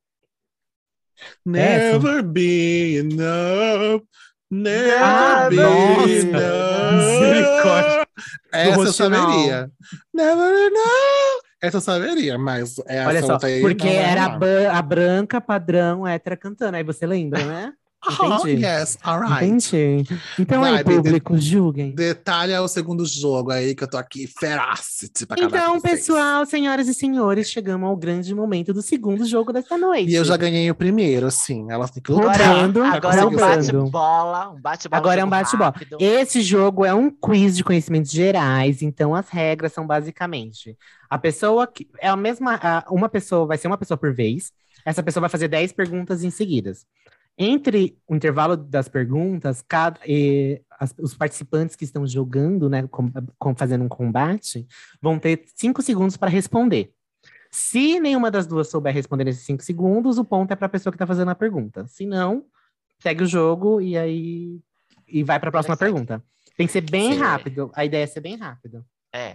Essa? Never be enough. Never Ah, be nossa. enough. Misericórdia. Essa eu Roxinol. saberia. Never enough. Essa eu saberia, mas essa Olha só, outra aí porque não vai era a, rolar. ba- a branca padrão hétera cantando. Aí você lembra, né? Oh, Entendi. yes, alright. Entendi. Então Vai, aí, Bi, público, julguem. Detalhe é o segundo jogo aí, que eu tô aqui ferocity pra acabar Então, com vocês. pessoal, senhoras e senhores, chegamos ao grande momento do segundo jogo dessa noite. E eu já ganhei o primeiro, assim. Elas têm que lutar. Roubando, pra Agora é um conseguir o segundo. roubando. bate-bola. Um bate-bola. Agora é um jogo bate-bola. rápido. Esse jogo é um quiz de conhecimentos gerais, então as regras são basicamente a pessoa que é a mesma, a- uma pessoa vai ser uma pessoa por vez. Essa pessoa vai fazer dez perguntas em seguidas. Entre o intervalo das perguntas, cada, eh, as- os participantes que estão jogando, né, com- com- fazendo um combate, vão ter cinco segundos para responder. Se nenhuma das duas souber responder nesses cinco segundos, o ponto é para a pessoa que está fazendo a pergunta. Se não, segue o jogo e aí e vai para a próxima Interessante. pergunta. Tem que ser bem Sim. rápido. A ideia é ser bem rápido. É.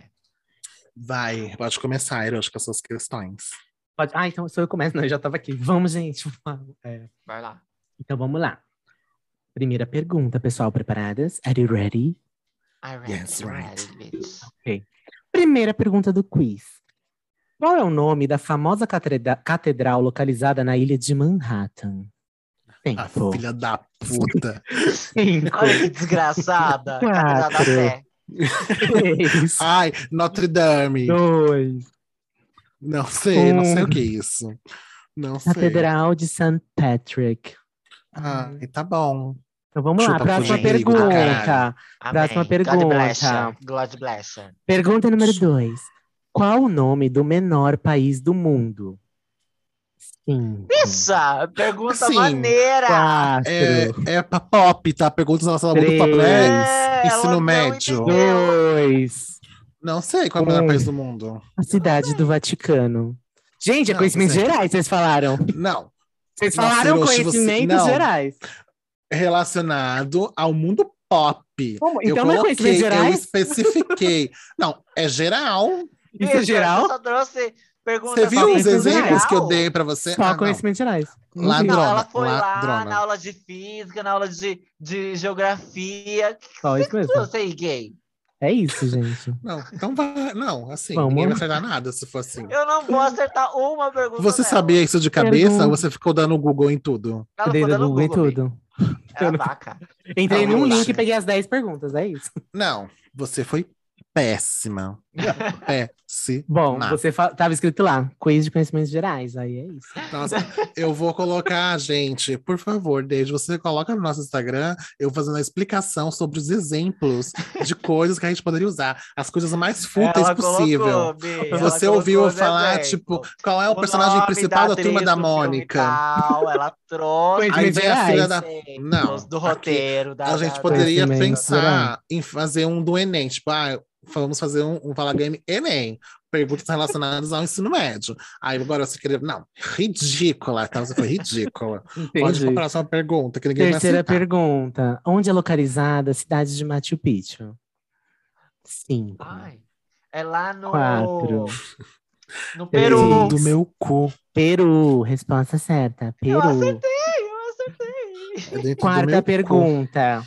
Vai, pode começar, Eros, com as suas questões. Pode... Ah, então sou eu que começo. Não, eu já estava aqui. Vamos, gente. É. Vai lá. Então vamos lá. Primeira pergunta, pessoal. Preparadas? Are you ready? I read, Yes, right. read, bitch. Primeira pergunta do quiz. Qual é o nome da famosa catedra- catedral localizada na ilha de Manhattan? A Tempo. filha da puta. Cinco. Olha que desgraçada. Catedral da Quatro. Sé. Três. Ai, Notre Dame. Dois. Não sei, não sei Um. o que é isso. Não sei. Catedral de Saint Patrick. Ah, e tá bom. Então vamos lá, Chupa, próxima Rodrigo do pergunta. caralho. Próxima Amém. God bless pergunta. you. God bless you. Pergunta número dois. Qual o nome do menor país do mundo? Cinco. Issa, pergunta Assim, maneira. Quatro. É, é pra pop, tá? Perguntas relacionadas ao mundo pop, Três. né? É, ela Ensino não médio. entendeu. Dois. Não sei qual é o melhor Um. país do mundo. A cidade do Vaticano. Gente, é Não, conhecimentos você- gerais, vocês falaram. Não. Vocês Nossa, falaram Hiroshi, você- conhecimentos não. gerais. Relacionado ao mundo pop. Como? Eu Então não é coloquei, conhecimentos eu gerais? especifiquei. Não, é geral. Isso é Bicha, geral? Você só trouxe pergunta Você viu só os conhecimentos exemplos que eu geral? dei pra você? Só Ah, não. conhecimentos gerais. Não vi. Ladrona, Não, ela foi lá ladrona. na aula de física, na aula de, de geografia. O que Só você isso mesmo. trouxe aí, gay? É isso, gente. Não, então vai. Não, assim, Vamos. ninguém vai acertar nada se for assim. Eu não vou acertar uma pergunta Você dela. sabia isso de cabeça Pergunta. ou você ficou dando Google em tudo? Ela Eu dei ficou do dando Google e Google, tudo. Ela é vaca. Entrei Não, num Hiroshi. link e peguei as dez perguntas, é isso. Não, você foi péssima. Péssima. Bom, você fa- tava escrito lá, quiz de conhecimentos gerais, aí é isso. Nossa, eu vou colocar, gente, por favor, desde você coloca no nosso Instagram, eu fazendo a explicação sobre os exemplos de coisas que a gente poderia usar. As coisas mais fúteis Ela possível. colocou, Bi, ela Você ouviu eu colocou os falar, exemplos. tipo, qual é o, personagem nome principal da, atriz Turma da do filme Mônica? Tal, ela trouxe Conhecimentos Aí vem a filha da- exemplos Não, do aqui, roteiro. Da, A gente da- poderia Conhecimentos pensar em fazer um do Enem, tipo, ah, vamos fazer um, um Fala Game Enem, perguntas relacionadas ao ensino médio. Aí agora você queria. Não, ridícula, tá? Você foi ridícula. Pode ir Entendi. para a próxima pergunta, que ninguém Terceira vai acertar. pergunta. Onde é localizada a cidade de Machu Picchu? Cinco. Ai, é lá no. Quatro. No Três. Peru. Do meu cu. Peru. Resposta certa. Eu Peru. acertei, eu acertei. É dentro do Quarta meu cu. pergunta.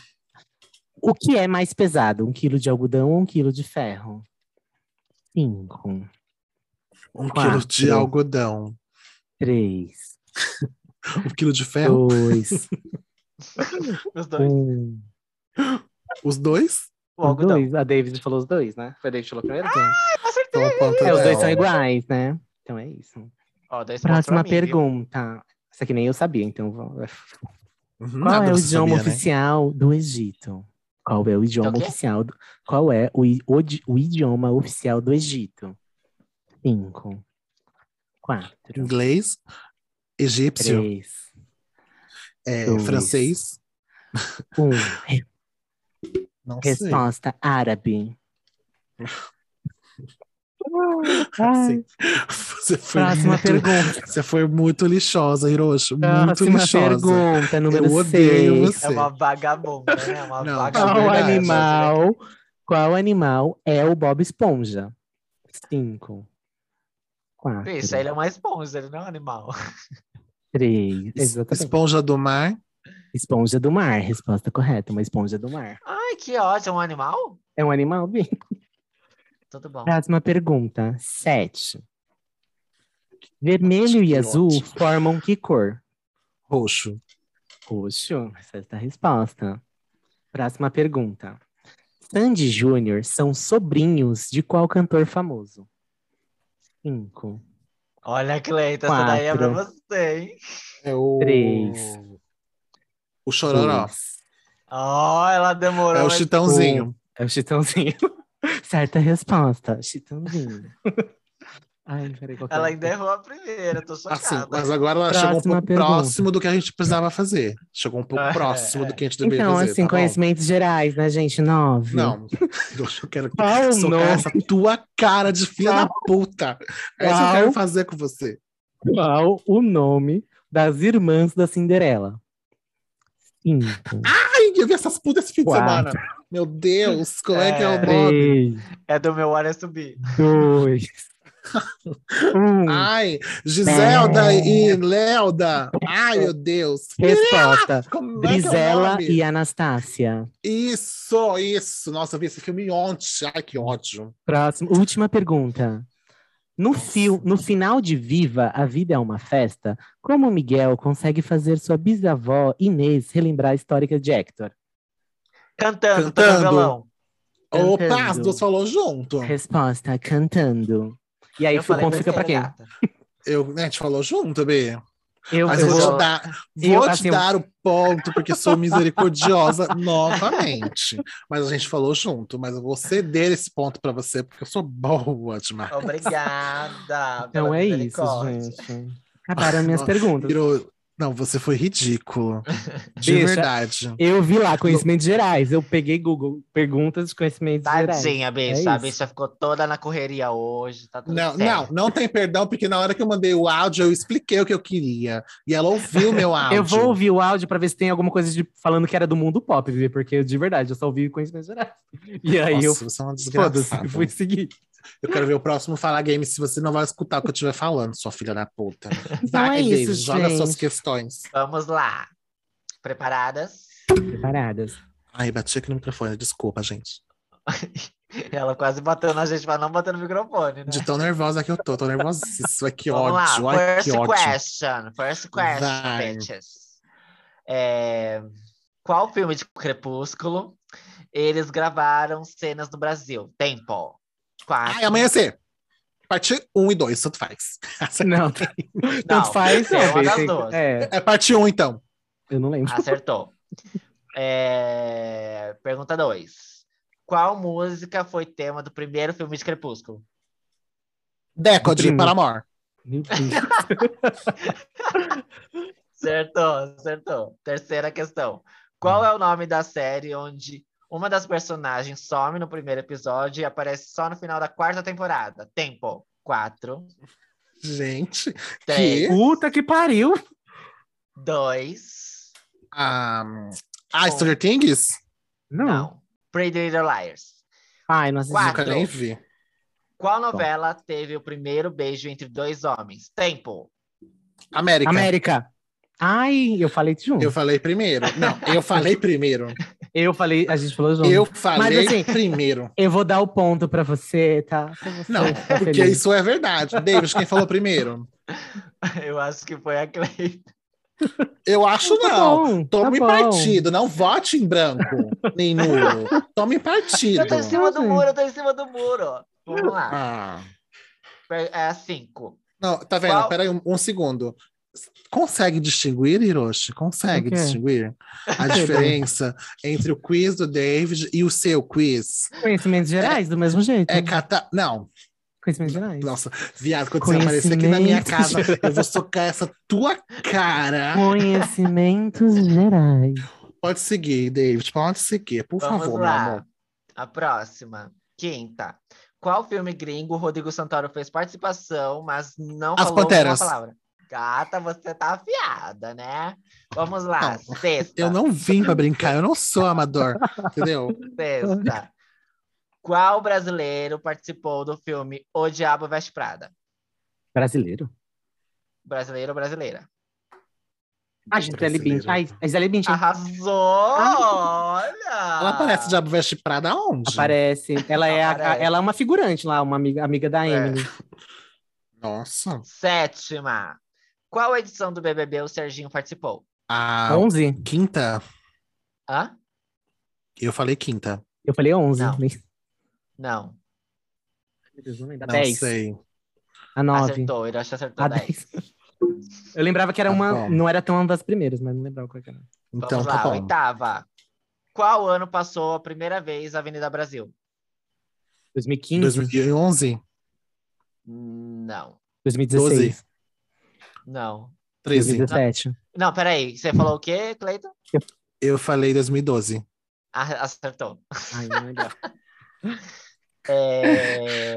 O que é mais pesado? Um quilo de algodão ou um quilo de ferro? Cinco. Um Quatro. quilo de algodão. Três. Um quilo de ferro. Dois. Os dois. Um. Os dois? O Os algodão. dois. A David falou os dois, né? Foi a David que falou primeiro? Então. Acertei. Então, quanto É, os dois dela? são iguais, né? Então é isso. Ó, dois pontos Próxima pra mim, viu? pergunta. Essa aqui nem eu sabia, então. vou- Uhum, Qual nada é o você idioma sabia, né? oficial do Egito? Qual é o É o idioma quê? oficial do... Qual é o, i- o, di- o idioma oficial do Egito? Cinco, quatro, Inglês, egípcio, três, é, dois, francês, um. Re- não sei. Resposta árabe. Assim, Ai. você foi Próxima muito, pergunta. você foi muito lixosa, Hiroshi, muito Próxima lixosa. pergunta, Eu número odeio seis. É você. uma vagabunda, né? Uma Não, de Qual vagabunda que verdade. trouxe ele aqui. animal, qual animal é o Bob Esponja? Cinco, Bicho, quatro, ele é uma esponja, ele não é um animal. três. Es- Exatamente. Esponja do mar. Esponja do mar, resposta correta, uma esponja do mar. Ai, que ódio, é um animal? É um animal, Bi? Tudo bom. Próxima pergunta, sete. Vermelho e Que azul ótimo. formam que cor? Roxo. Roxo, certa resposta. Próxima pergunta. Sandy e Júnior são sobrinhos de qual cantor famoso? Cinco, Olha, Cleiton, essa daí é pra quatro, você, hein? É o. três, O Chororó. dois, Ó, ela É demorou, o mas Chitãozinho. um. É o Chitãozinho. Certa resposta, Chitãozinho. Ai, peraí, qual que é ela o- ainda errou a primeira, tô Assim, chocada. mas agora ela chegou um Próxima pouco pergunta. próximo do que a gente precisava fazer. Chegou um pouco É, próximo do é. que a gente deveria Então, fazer, assim, tá bom? conhecimentos gerais, né, gente? Nove. Não, eu quero Qual o socar nome? essa tua cara de filha da puta. É isso que eu quero Qual? fazer com você. Qual o nome das irmãs da Cinderela? Cinco, Ai, eu vi essas putas esse fim de quatro, semana. Meu Deus, como é que é o É. nome? três, É do meu Olha Subir. dois, um. Ai, Giselda e Lelda. Ai, meu Deus. Resposta: Como é que é o Brizela nome? e Anastácia. Isso, isso. Nossa, eu vi esse filme ontem. Ai, que ódio. Próximo, última pergunta. No, Nossa. fio, no final de Viva, A Vida é uma Festa, como Miguel consegue fazer sua bisavó Inês relembrar a história de Hector? Cantando, tocando Cantando. violão. Opa, as Cantando. duas falou junto. Resposta: cantando. E aí Eu o falei ponto fica pra primeiro, quem? gata. Eu, né, a gente falou junto, B. Eu, Mas eu vou vou. te dar, eu, vou te assim, dar o ponto, porque sou misericordiosa novamente. Mas a gente falou junto, mas eu vou ceder esse ponto pra você, porque eu sou boa demais. Obrigada pela Então é isso, misericórdia. gente. Acabaram minhas perguntas. Virou- Não, você foi ridículo. De Bicha, verdade. Eu vi lá, conhecimentos gerais. Eu peguei Google, perguntas de conhecimentos gerais. Tadinha, É bicha. A isso. bicha ficou toda na correria hoje. Tá tudo Não, certo. não, não tem perdão, porque na hora que eu mandei o áudio, eu expliquei o que eu queria. E ela ouviu o meu áudio. Eu vou ouvir o áudio pra ver se tem alguma coisa de, falando que era do mundo pop, viu? Porque de verdade, eu só ouvi conhecimentos gerais. E aí Nossa, eu você é uma foda-se, desgraçada. fui seguir. Eu quero ver o próximo Falar Game se você não vai escutar o que eu estiver falando, sua filha da puta. Então Vai, é isso, David, joga gente. suas questões. Vamos lá. Preparadas? Preparadas. Ai, bati aqui no microfone, desculpa, gente. Ela quase bateu na gente, mas não bateu no microfone, né? De tão nervosa que eu tô, tô nervosíssima. Que Vamos ódio, lá. ai, First que ódio. question. First question, Vai. bitches. É, Qual filme de Crepúsculo eles gravaram cenas no Brasil? Tempo. Quatro. Ai, amanhecer. Parte um e dois, tanto faz. Não, tanto faz. é não, uma bem, das tem- duas. É, É parte um, então. eu não lembro. Acertou. É, Pergunta dois. Qual música foi tema do primeiro filme de Crepúsculo? Deco de Primo. Paramore. Meu Deus. Acertou, acertou. Terceira questão. Qual é o nome da série onde uma das personagens some no primeiro episódio e aparece só no final da quarta temporada? Tempo. Quatro, Gente, três, que... Puta que pariu! dois. Ah, ah, Stranger Things? Não. Não. Pretty Little Liars. Ai, não assisti. Quatro. Nunca nem vi. Qual novela teve o primeiro beijo entre dois homens? Tempo. América. América. Ai, eu falei junto. Eu falei primeiro. Não, eu falei primeiro. Eu falei, a gente falou junto. Eu falei assim, primeiro. Eu vou dar o ponto pra você, tá? Pra você Não, ficar porque feliz. isso é verdade. David, quem falou primeiro? Eu acho que foi a Cleiton. Eu acho Tá não. bom, Tome tá bom. partido, não vote em branco, nem nulo. Tome partido. Eu tô em cima do muro, eu tô em cima do muro. Vamos lá. Ah. É cinco. Não, tá vendo? Qual- Peraí um, um segundo. consegue distinguir, Hiroshi? Consegue O quê? distinguir a diferença entre o quiz do David e o seu quiz? Conhecimentos gerais, do mesmo jeito. É cata... Não. Conhecimentos gerais. Nossa, viado, quando você aparecer aqui na minha casa, Conhecimentos eu vou socar essa tua cara. Conhecimentos gerais. Pode seguir, David, pode seguir, por Vamos favor, meu lá. amor. A próxima. Quinta. Qual filme gringo o Rodrigo Santoro fez participação, mas não As falou Panteras. uma palavra? Gata, você tá afiada, né? Vamos lá. Não, Sexta. Eu não vim pra brincar, eu não sou amador, entendeu? Sexta. Qual brasileiro participou do filme O Diabo Veste Prada? Brasileiro? Brasileiro ou brasileira? Ah, Gisele Bündchen. Ai, a Gisele Bündchen. Arrasou! Olha! Ela aparece Diabo Veste Prada aonde? Aparece. Ela é, a- Aparece. ela é uma figurante lá, uma amiga, amiga da É. Emily. Nossa. Sétima. Qual edição do B B B o Serginho participou? A onze? quinta? Hã? Eu falei quinta. Eu falei onze. Não. Nem- Não. Meu Deus, não lembro. A Não dez. sei. A nove. Acertou, ele acho que acertou A dez. dez. Eu lembrava que era Tá uma. bom. Não era tão uma das primeiras, mas não lembrava qual que era. Então Vamos tá lá, bom. oitava. Qual ano passou a primeira vez a Avenida Brasil? dois mil e quinze? dois mil e onze? Não. dois mil e dezesseis? Não. treze? dois mil e dezessete? Não, peraí. Você falou o quê, Cleiton? Eu falei dois mil e doze. Ah, acertou. Ai, não lembro. É...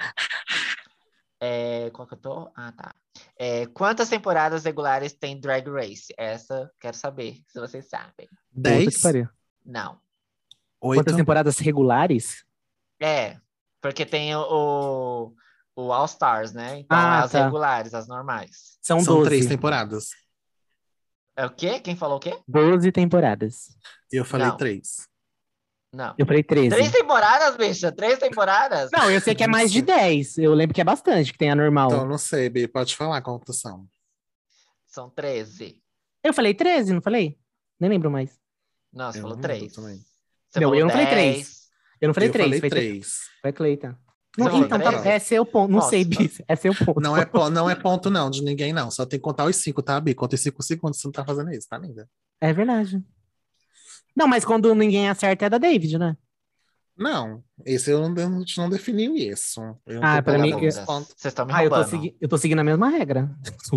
é... Qual que eu tô? Ah, tá. É... Quantas temporadas regulares tem Drag Race? Essa, quero saber, se vocês sabem. Puta que dez? pariu. Não. oito? Quantas temporadas regulares? É, porque tem o, o All Stars, né? Então, Ah, as tá. regulares, as normais. São São doze. três temporadas. É o quê? Quem falou o quê? doze temporadas. Eu falei Não. três. Não. Eu falei treze. Três temporadas, bicha? Três temporadas? Não, eu sei que é mais de dez. Eu lembro que é bastante, que tem a normal. Então, não sei, Bi, pode falar quantas são. São treze. Eu falei treze, não falei? Nem lembro mais. Não, você Eu falou não lembro três. também. Você Não, falou eu não falei dez. três. Eu não falei eu três. falei foi, três. foi Cleita. Você Não, falou então, três? tá, é seu ponto. Não Nossa. sei, Bi. É seu ponto. Não é, po- não é ponto não, de ninguém não. Só tem que contar os cinco, tá, Bi? Conta os cinco segundos, você não tá fazendo isso, tá, linda? É verdade. Não, mas quando ninguém acerta é da David, né? Não, esse eu não, a gente não definiu isso. Eu não Ah, tô pra mim colocando que- os pontos. Vocês estão me Ah, eu tô, roubando. segui... eu tô seguindo a mesma regra.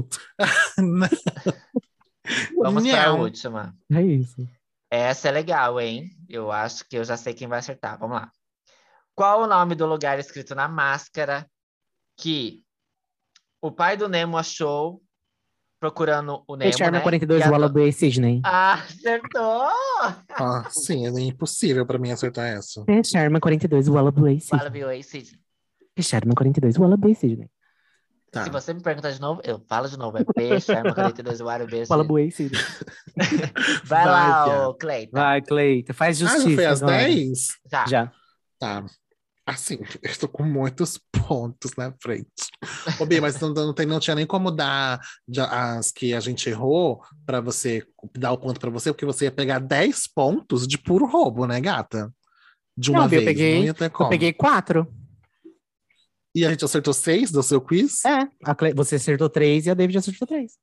Vamos para a Não. última. É isso. Essa é legal, hein? Eu acho que eu já sei quem vai acertar. Vamos lá. Qual o nome do lugar escrito na máscara que o pai do Nemo achou procurando o Nemo, Fechar né? quarenta e dois E a do- Wallaby Sydney. Ah, acertou! Ah, sim, é impossível pra mim acertar essa. Fechar quarenta e dois Wallaby Sydney. Fala, Oi, Cid. Fechar quarenta e dois Wallaby Sydney. Tá. Se você me perguntar de novo, eu falo de novo. É P, Sharma, quarenta e dois, o Aro, B, Wallaby Sydney. Vai Vai, lá, viado. ô Cleiton. Vai, Cleita. Faz Ah, justiça. não foi às agora. dez? Já. Já. Tá. Assim, eu tô com muitos pontos na frente. Ô, Bia, mas não, não, tem, não tinha nem como dar já as que a gente errou pra você dar o ponto pra você, porque você ia pegar dez pontos de puro roubo, né, gata? De uma Não, Bia, vez. eu peguei- não ia ter como. Eu peguei quatro. E a gente acertou seis do seu quiz? É. A Cle... Você acertou três e a David acertou três.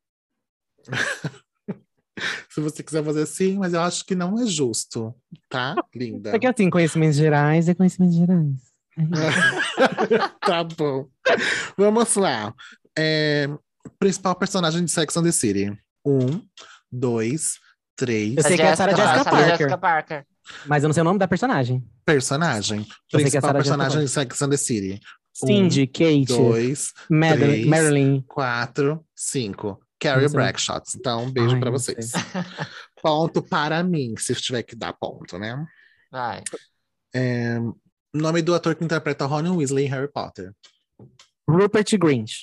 Se você quiser fazer assim, mas eu acho que não é justo, tá, linda? Porque assim, conhecimentos gerais é conhecimentos gerais. É isso. Tá bom. Vamos lá. É, principal personagem de Sex and the City. Um, dois, três. Eu sei que é a Sarah Jessica Sarah Parker. Jessica Parker. Mas eu não sei o nome da personagem. Personagem. Eu sei que é a Principal Sarah Jessica personagem de Sex and the City. Cindy, Kate, Dois, Madeline, três. Marilyn. quatro, cinco. Carrie Não sei. Bradshaw. Então, um beijo Ai, pra não vocês. sei. Ponto para mim, se tiver que dar ponto, né? Vai. É, nome do ator que interpreta Ron Weasley em Harry Potter. Rupert Grint.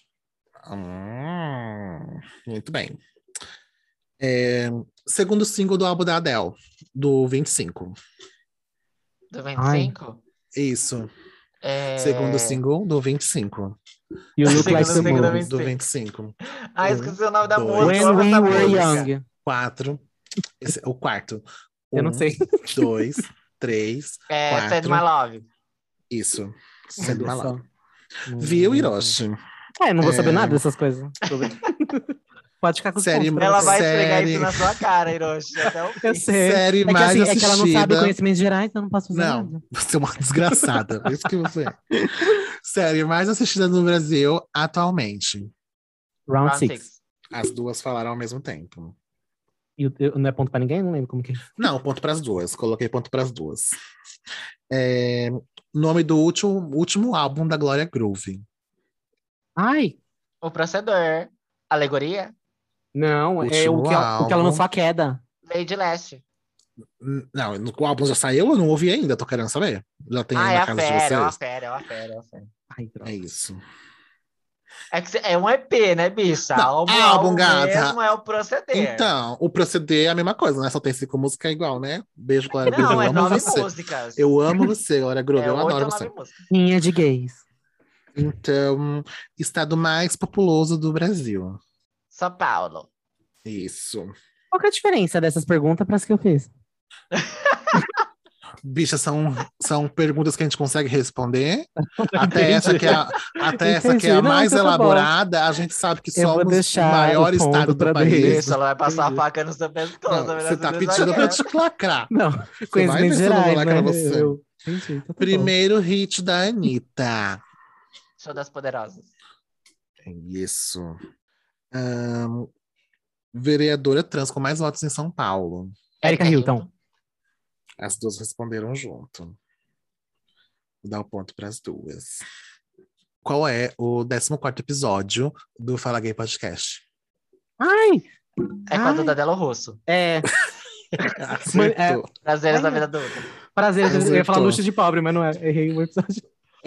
Hum, muito bem. É, segundo single do álbum da Adele, do vinte e cinco. Do vinte e cinco? Isso. É... Segundo single do vinte e cinco. You Look Segundo Like the single do Movie. vinte e Do cinco. vinte e cinco. Ah, esqueci o nome da Dois. música. When eu amo We essa Were música. Young. Quatro. Esse é o quarto. Eu não Um, sei. Dois, três, É, quatro. Sad My Love. Isso. Sendo Olha só. malado. Viu, Hiroshi? É, não vou saber É. nada dessas coisas. Pode ficar com os Série- pontos pra Ela você. vai esfregar Série- isso na sua cara, Hiroshi, até o Eu fim. sei. Série É que, mais assim, é que ela não sabe assistida. conhecimentos gerais, então eu não posso fazer Não, nada. você é uma desgraçada. É isso que você é. Série mais assistida no Brasil atualmente. Round Round six. six. As duas falaram ao mesmo tempo. E o- eu- não é ponto pra ninguém? Não lembro como que é. Não, ponto para as duas. Coloquei ponto para as duas. É, nome do último, último álbum da Glória Groove. Ai, O Procedor. Alegoria. não, é o Último que, ela, o que ela álbum. lançou a queda. Lady Leste. N- Não, o álbum já saiu, eu não ouvi ainda, tô querendo saber. Já tem aí Ah, é na a casa de fera, é uma vocês? fera, é uma fera, é uma fera. Ai, droga. É isso. É, que cê- é um E P, né, bicha? Não, álbum, álbum, álbum gata. mesmo é o Proceder. Então, o proceder é a mesma coisa, né? Só tem cinco músicas igual, né? Beijo, Glória Groove, Não, eu é amo nove você. músicas. Eu amo você, Glória Groove, É eu oito adoro ou você. nove músicas. Linha de gays. Então, estado mais populoso do Brasil. São Paulo. Isso. Qual que é a diferença dessas perguntas para as que eu fiz? Bicha, são, são perguntas que a gente consegue responder. Até Entendi. essa que é a, até essa que é a Entendi. Não, mais então tá bom. elaborada, a gente sabe que Eu vou somos o deixar maior o ponto estado do pra país. Deise. Isso, ela vai passar a Entendi. faca no seu pescoço. Não, vai você ver tá se pedindo pra eu quer. te lacrar. Não, Você vai conhecimentos ver se eu não vou gerais, né? lacrar você. Eu, entendi, então tá bom. Primeiro hit da Anitta. Show das Poderosas. Isso. Ahn, vereadora trans com mais votos em São Paulo. Erika Hilton. As duas responderam junto. Vou dar o ponto para as duas. Qual é o décimo quarto episódio do Fala Gay Podcast? Ai! É com a Ai. Duda Delo Russo. É, Acertou. Prazeres Ai, da não. vida adulta. prazer, eu ia Acertou. falar luxo de pobre, mas não é. Errei o episódio.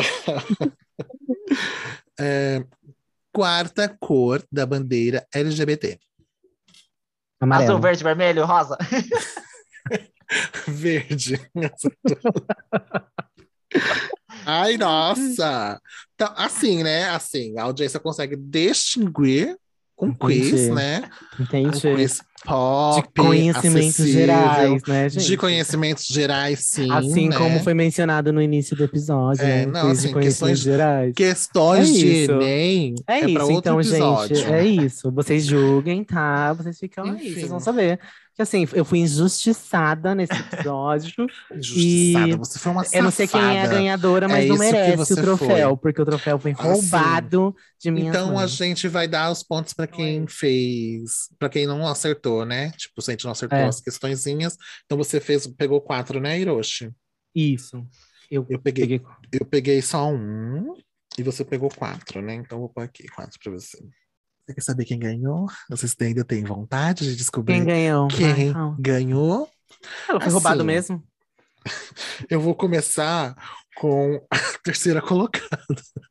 É, quarta cor da bandeira L G B T. Amarelo. Azul, verde, vermelho, rosa. Verde. Acertou. Ai, nossa! Então, assim, né? Assim, a audiência consegue distinguir um Entendi. quiz, né? Um Entendi. quiz pop, De conhecimentos acessível, gerais, né, gente? de conhecimentos gerais, sim, Assim né? como foi mencionado no início do episódio, É, né? Um não, quiz assim, de conhecimentos questões- gerais. Questões É de isso. Enem É, é, para isso, outro então, episódio. gente. É isso. Vocês julguem, tá? Vocês ficam aí, Enfim. vocês vão saber. Que assim, eu fui injustiçada nesse episódio. Injustiçada, E você foi uma Eu não sei quem é a safada. ganhadora, mas É não isso que merece você o troféu, foi. porque o troféu foi Assim, roubado de minhas Então a mãos. gente vai dar os pontos para quem fez, para quem não acertou, né? Tipo, se a gente não acertou É. as questõezinhas, então você fez, pegou quatro, né, Hiroshi? Isso. Eu, Eu peguei, peguei. eu peguei só um e você pegou quatro, né? Então eu vou pôr aqui quatro para você. Você quer saber quem ganhou? Vocês ainda têm vontade de descobrir Quem ganhou? quem Vai, fala. ganhou? Ela foi roubado Assim, mesmo? Eu vou começar com a terceira colocada,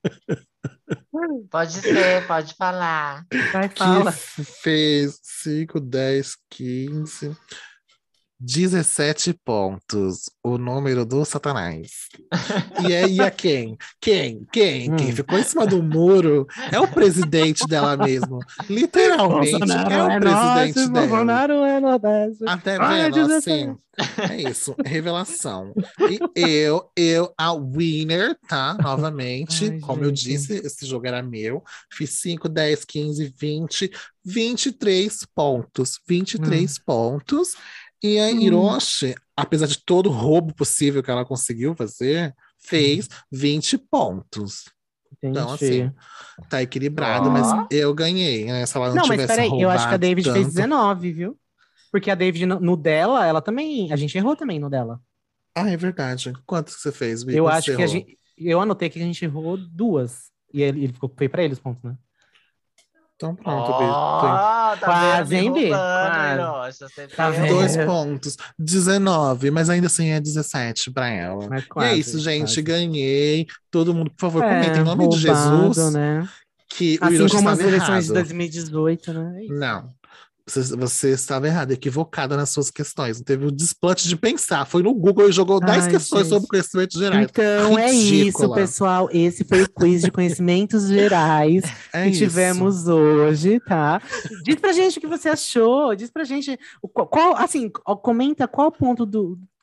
Pode ser, pode falar. Vai, que fala. f- fez cinco, dez, quinze, dezessete pontos. O número do Satanás. E aí a quem? Quem? Quem? Quem Hum. ficou em cima do muro é o presidente dela mesmo. Literalmente Bolsonaro é o é presidente nosso, dela. Bolsonaro é Nordeste. Até Ai, vendo, dezessete. assim, é isso, revelação. E eu, eu, a winner, tá? Novamente, Ai, como eu gente. disse, esse jogo era meu. Fiz cinco, dez, quinze, vinte, vinte e três pontos. vinte e três pontos. E a Hum. Hiroshi, apesar de todo o roubo possível que ela conseguiu fazer, fez vinte pontos. Então, Entendi. assim, tá equilibrado, Ó. mas eu ganhei, né? Se ela não, Não, mas tivesse peraí, eu acho que a roubado David fez tanto. dezenove, viu? Porque a David, no, no dela, ela também. A gente errou também no dela. Ah, é verdade. Quanto que você fez, Bi? Eu Quanto acho você que a errou? gente. Eu anotei que a gente errou duas. E ele, ele ficou, foi pra ele os pontos, né? Então pronto, Ó, Bi. Tem tá Quase, vendo? hein, Me Bi? roubando, Quase. Hiroshi. Você Tá viu? vendo? dois É. pontos. dezenove, mas ainda assim é dezessete pra ela. Mas E quase, é isso, gente. quase. Ganhei. Todo mundo, por favor, É, comenta em nome de roubado, Jesus né? que o Assim Hiroshi como as estava eleições de errado. dois mil e dezoito, né? É isso. Não. Você, você estava errado, equivocada nas suas questões. Não teve o desplante de pensar. Foi no Google e jogou dez Ai, questões gente. sobre conhecimentos gerais. Então é isso, Ridícula. pessoal. Esse foi o quiz de conhecimentos gerais É que isso. tivemos hoje, tá? Diz pra gente o que você achou. Diz pra gente o qual, qual- assim, ó, comenta qual ponto do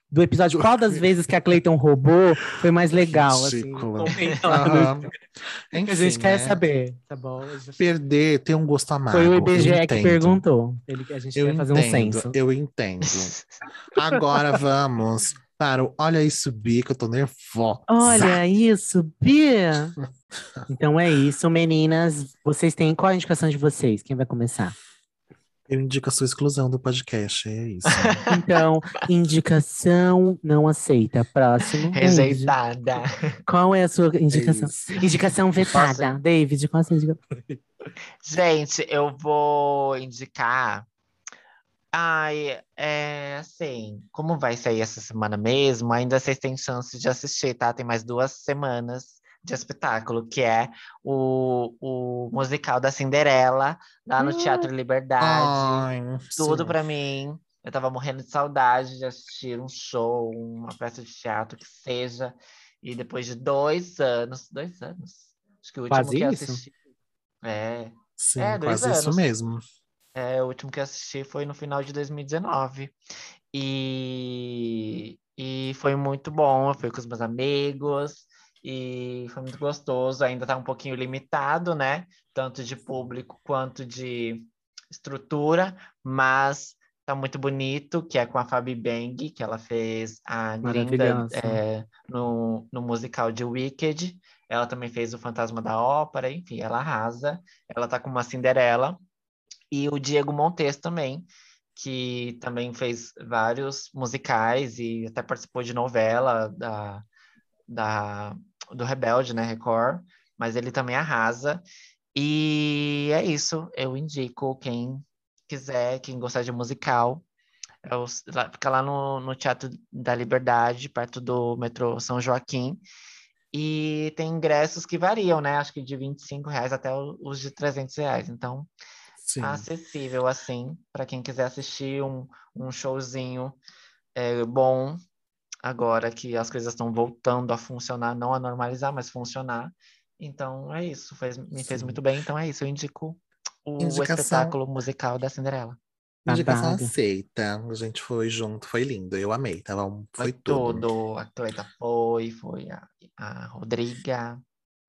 do episódio qual das vezes que a Clayton roubou foi mais legal, assim. Ridícula. Comenta lá no Aham. que a Enfim, gente quer né? saber, tá bom? Perder tem um gosto amargo. Foi o eu IBGE que entendo. perguntou. Ele, a gente Eu quer fazer um entendo, censo. eu entendo. Agora vamos para o Olha Isso, Bi, que eu tô nervosa. Olha isso, Bia! Então é isso, meninas. Vocês têm qual a indicação de vocês? Quem vai começar? Eu indico a sua exclusão do podcast, é isso. Então, indicação não aceita. Próximo. David. Rejeitada. Qual é a sua É indicação? isso. Indicação vetada. David, qual é a sua indicação? Gente, eu vou indicar. Ai, é assim, como vai sair essa semana mesmo, ainda vocês têm chance de assistir, tá? Tem mais duas semanas de espetáculo, que é o, o musical da Cinderela, lá no Teatro Liberdade. Ai, Tudo sim. pra mim. Eu tava morrendo de saudade de assistir um show, uma peça de teatro que seja. E depois de dois anos, dois anos. Acho que o último Quase que eu isso? assisti. É, Sim, É, dois quase isso anos. mesmo. é, o último que eu assisti foi no final de dois mil e dezenove. E, e foi muito bom. Eu fui com os meus amigos. E foi muito gostoso. Ainda tá um pouquinho limitado, né? Tanto de público quanto de estrutura. Mas tá muito bonito, que é com a Fabi Bang, que ela fez a Glinda Maravilhosa. é, no, no musical de Wicked. Ela também fez o Fantasma da Ópera, enfim, ela arrasa. Ela tá com uma Cinderela. E o Diego Montes também, que também fez vários musicais e até participou de novela da, da, do Rebelde, né, Record. Mas ele também arrasa. E é isso, eu indico quem quiser, quem gostar de musical. É o- lá- fica lá no, no Teatro da Liberdade, perto do metrô São Joaquim. E tem ingressos que variam, né? Acho que de vinte e cinco reais até o- os de trezentos reais. Então, Sim. acessível, assim, para quem quiser assistir um, um showzinho é, bom, agora que as coisas estão voltando a funcionar, não a normalizar, mas funcionar. Então, é isso. Fez, me fez Sim. muito bem. Então, é isso. Eu indico o Indicação. espetáculo musical da Cinderela. Indicação Babado. aceita. A gente foi junto, foi lindo. Eu amei, tava um- Foi foi tudo. tudo. A Cleita foi, foi a, a Rodriga.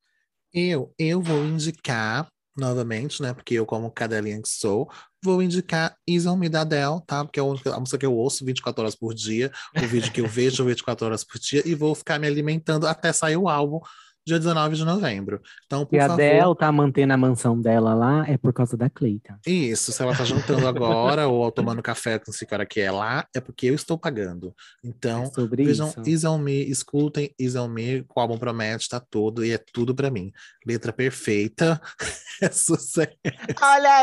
Eu, eu vou indicar novamente, né? Porque eu, como cadelinha que sou, vou indicar Is On Me da Adele, tá? Porque é a única a música que eu ouço vinte e quatro horas por dia, o vídeo que eu vejo vinte e quatro horas por dia, e vou ficar me alimentando até sair o álbum, dia dezenove de novembro. Então, por E a favor. Adele tá mantendo a mansão dela lá é por causa da Clayton. Isso, se ela tá jantando agora ou tomando café com esse cara que é lá, é porque eu estou pagando. Então, É sobre vejam isso. Is On Me, escutem Is On Me, o álbum promete, tá todo, e é tudo pra mim. Letra perfeita, é sucesso. Olha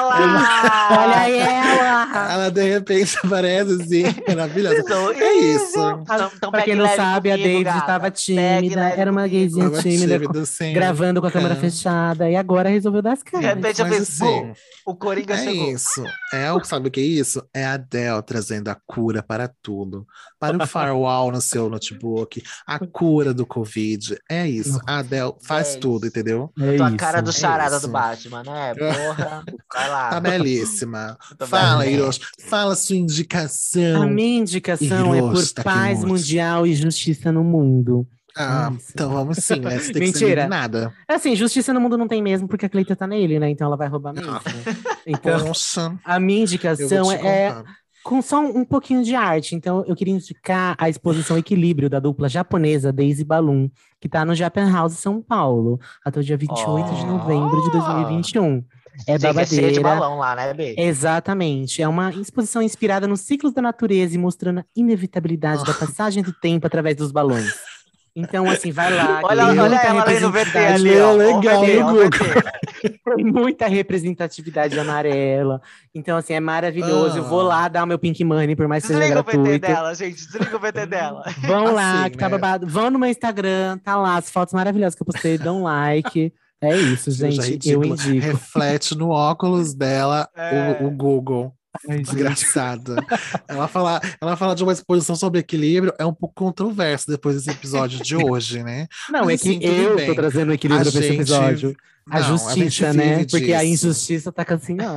ela! Olha ela! Ela de repente aparece assim, maravilhosa. É isso. Então, então Pra quem pegue não leve sabe, a comigo, Daisy gata. estava Pegue tímida, leve era uma comigo. gayzinha Tava tímida, tímido, sim. gravando com a câmera Can- fechada, e agora resolveu dar as De caras. repente eu Mas fiz, assim, bum, o Coringa é chegou. isso. É o sabe o que é isso? É a Adele trazendo a cura para tudo. Para o firewall no seu notebook, a cura do Covid. É isso. A Adele faz Gente. tudo, entendeu? É Tua isso. cara do charada isso. do Batman, né? Porra, vai lá. Tá belíssima. Tô Fala, bem. Hiroshi. Fala sua indicação. A minha indicação é por Hiroshi paz Takimoto. mundial e justiça no mundo. Ah, É isso. então vamos sim, né? Você tem que ser Mentira. eliminada. É assim, justiça no mundo não tem mesmo, porque a Clayton tá nele, né? Então ela vai roubar mesmo. Então, Poxa, a minha eu indicação vou te é contar. com só um, um pouquinho de arte. Então, eu queria indicar a exposição Equilíbrio da dupla japonesa Daisy Balloon, que tá no Japan House São Paulo, até o dia vinte e oito de novembro de dois mil e vinte e um. É Diga, é cheio de babadeira. balão lá, né, B? Exatamente. É uma exposição inspirada nos ciclos da natureza e mostrando a inevitabilidade da passagem do tempo através dos balões. Então, assim, vai lá. Olha, tem olha muita ela ali no V T representatividade. ali, ó. Legal, Ó o V T, no ó o V T. Tem muita representatividade amarela. Então, assim, é maravilhoso. Eu vou Ah. lá dar o meu Pink Money, por mais que seja Desliga o V T gratuito. dela, gente. Desliga o V T dela. Vão lá, Assim, que tá né? babado. Vão no meu Instagram, tá lá, as fotos maravilhosas que eu postei, dão like. É isso, Seja gente. Eu ridículo. indico. Reflete no óculos dela É. o, o Google. Ai, gente. Desgraçada. Ela fala, ela fala de uma exposição sobre equilíbrio, é um pouco controverso depois desse episódio de hoje, né? Não, Mas é que assim, tudo eu bem. tô trazendo o equilíbrio A pra esse gente- episódio. A Não, justiça, a gente né? vive Porque a disso. injustiça tá com a senhora.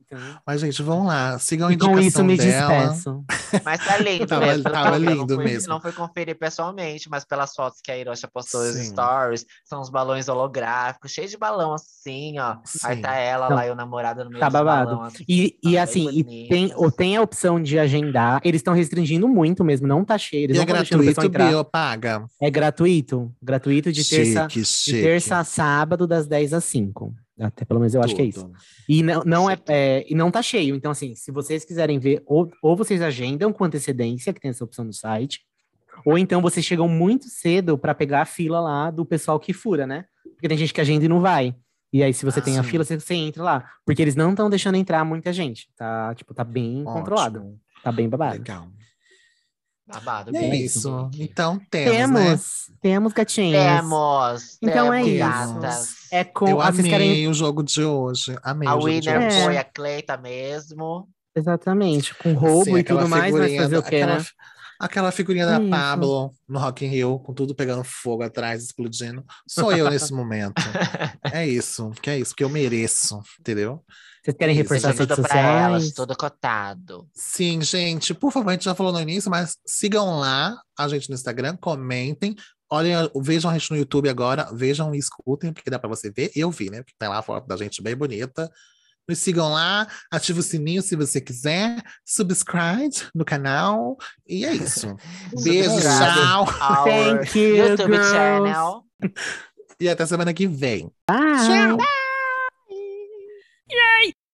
Então, Mas, gente, vamos lá. Sigam a e com isso indicação me dela. despeço. Mas tá lindo Tava- mesmo. Pelo que tava eu vi, eu lindo não fui, mesmo. não fui conferir pessoalmente, mas pelas fotos que a Hiroshi postou nos Sim. stories, são os balões holográficos, cheios de balão assim, ó. Aí Sim. tá ela Não. lá e o namorado no meio Tá dos babado. balões. E, e Bem assim, e tem, bonitas. ou tem a opção de agendar. Eles estão restringindo muito mesmo, não tá cheio. Eles E não é estão deixando o pessoal gratuito, entrar. Bio, paga. É gratuito. Gratuito de terça, Chique, de chique. terça a sábado, das dez às cinco. Até pelo menos eu acho que é isso. Tudo. E não, não é, Chique. é, e não tá cheio. Então, assim, se vocês quiserem ver, ou, ou vocês agendam com antecedência, que tem essa opção no site, ou então vocês chegam muito cedo para pegar a fila lá do pessoal que fura, né? Porque tem gente que agenda e não vai. E aí, se você Ah, tem a sim. fila, você, você entra lá. Porque eles não estão deixando entrar muita gente. Tá, tipo, tá bem controlado. Ótimo. Tá bem babado. Legal. Babado, E é bem isso. chique. Então, temos, né? Temos, temos gatinhos. Temos, Então é temos isso. gatas. É com. Eu ah, vocês amei querem. o jogo de hoje. Amei A o jogo de winner hoje. É. foi a Cleita mesmo. Exatamente, com roubo Sim, e aquela tudo mais, mas figurinha fazer da- o quê, aquela, né? aquela figurinha É da isso. Pablo no Rock in Rio, com tudo pegando fogo atrás, explodindo. Sou eu nesse momento. É isso, que é isso, que eu mereço, entendeu? Vocês querem Isso, reforçar as Deixa redes tudo pra elas, sociais? tudo cotado. Sim, gente, por favor, a gente já falou no início, mas sigam lá a gente no Instagram, comentem, olhem, vejam a gente no YouTube agora, vejam e escutem, porque dá pra você ver. Eu vi, né? Porque tá lá a foto da gente bem bonita. Nos sigam lá, ative o sininho se você quiser, subscribe no canal, e é isso. Beijo, Subscribe tchau, our Thank you, YouTube girls. channel. e até semana que vem. Bye. Tchau!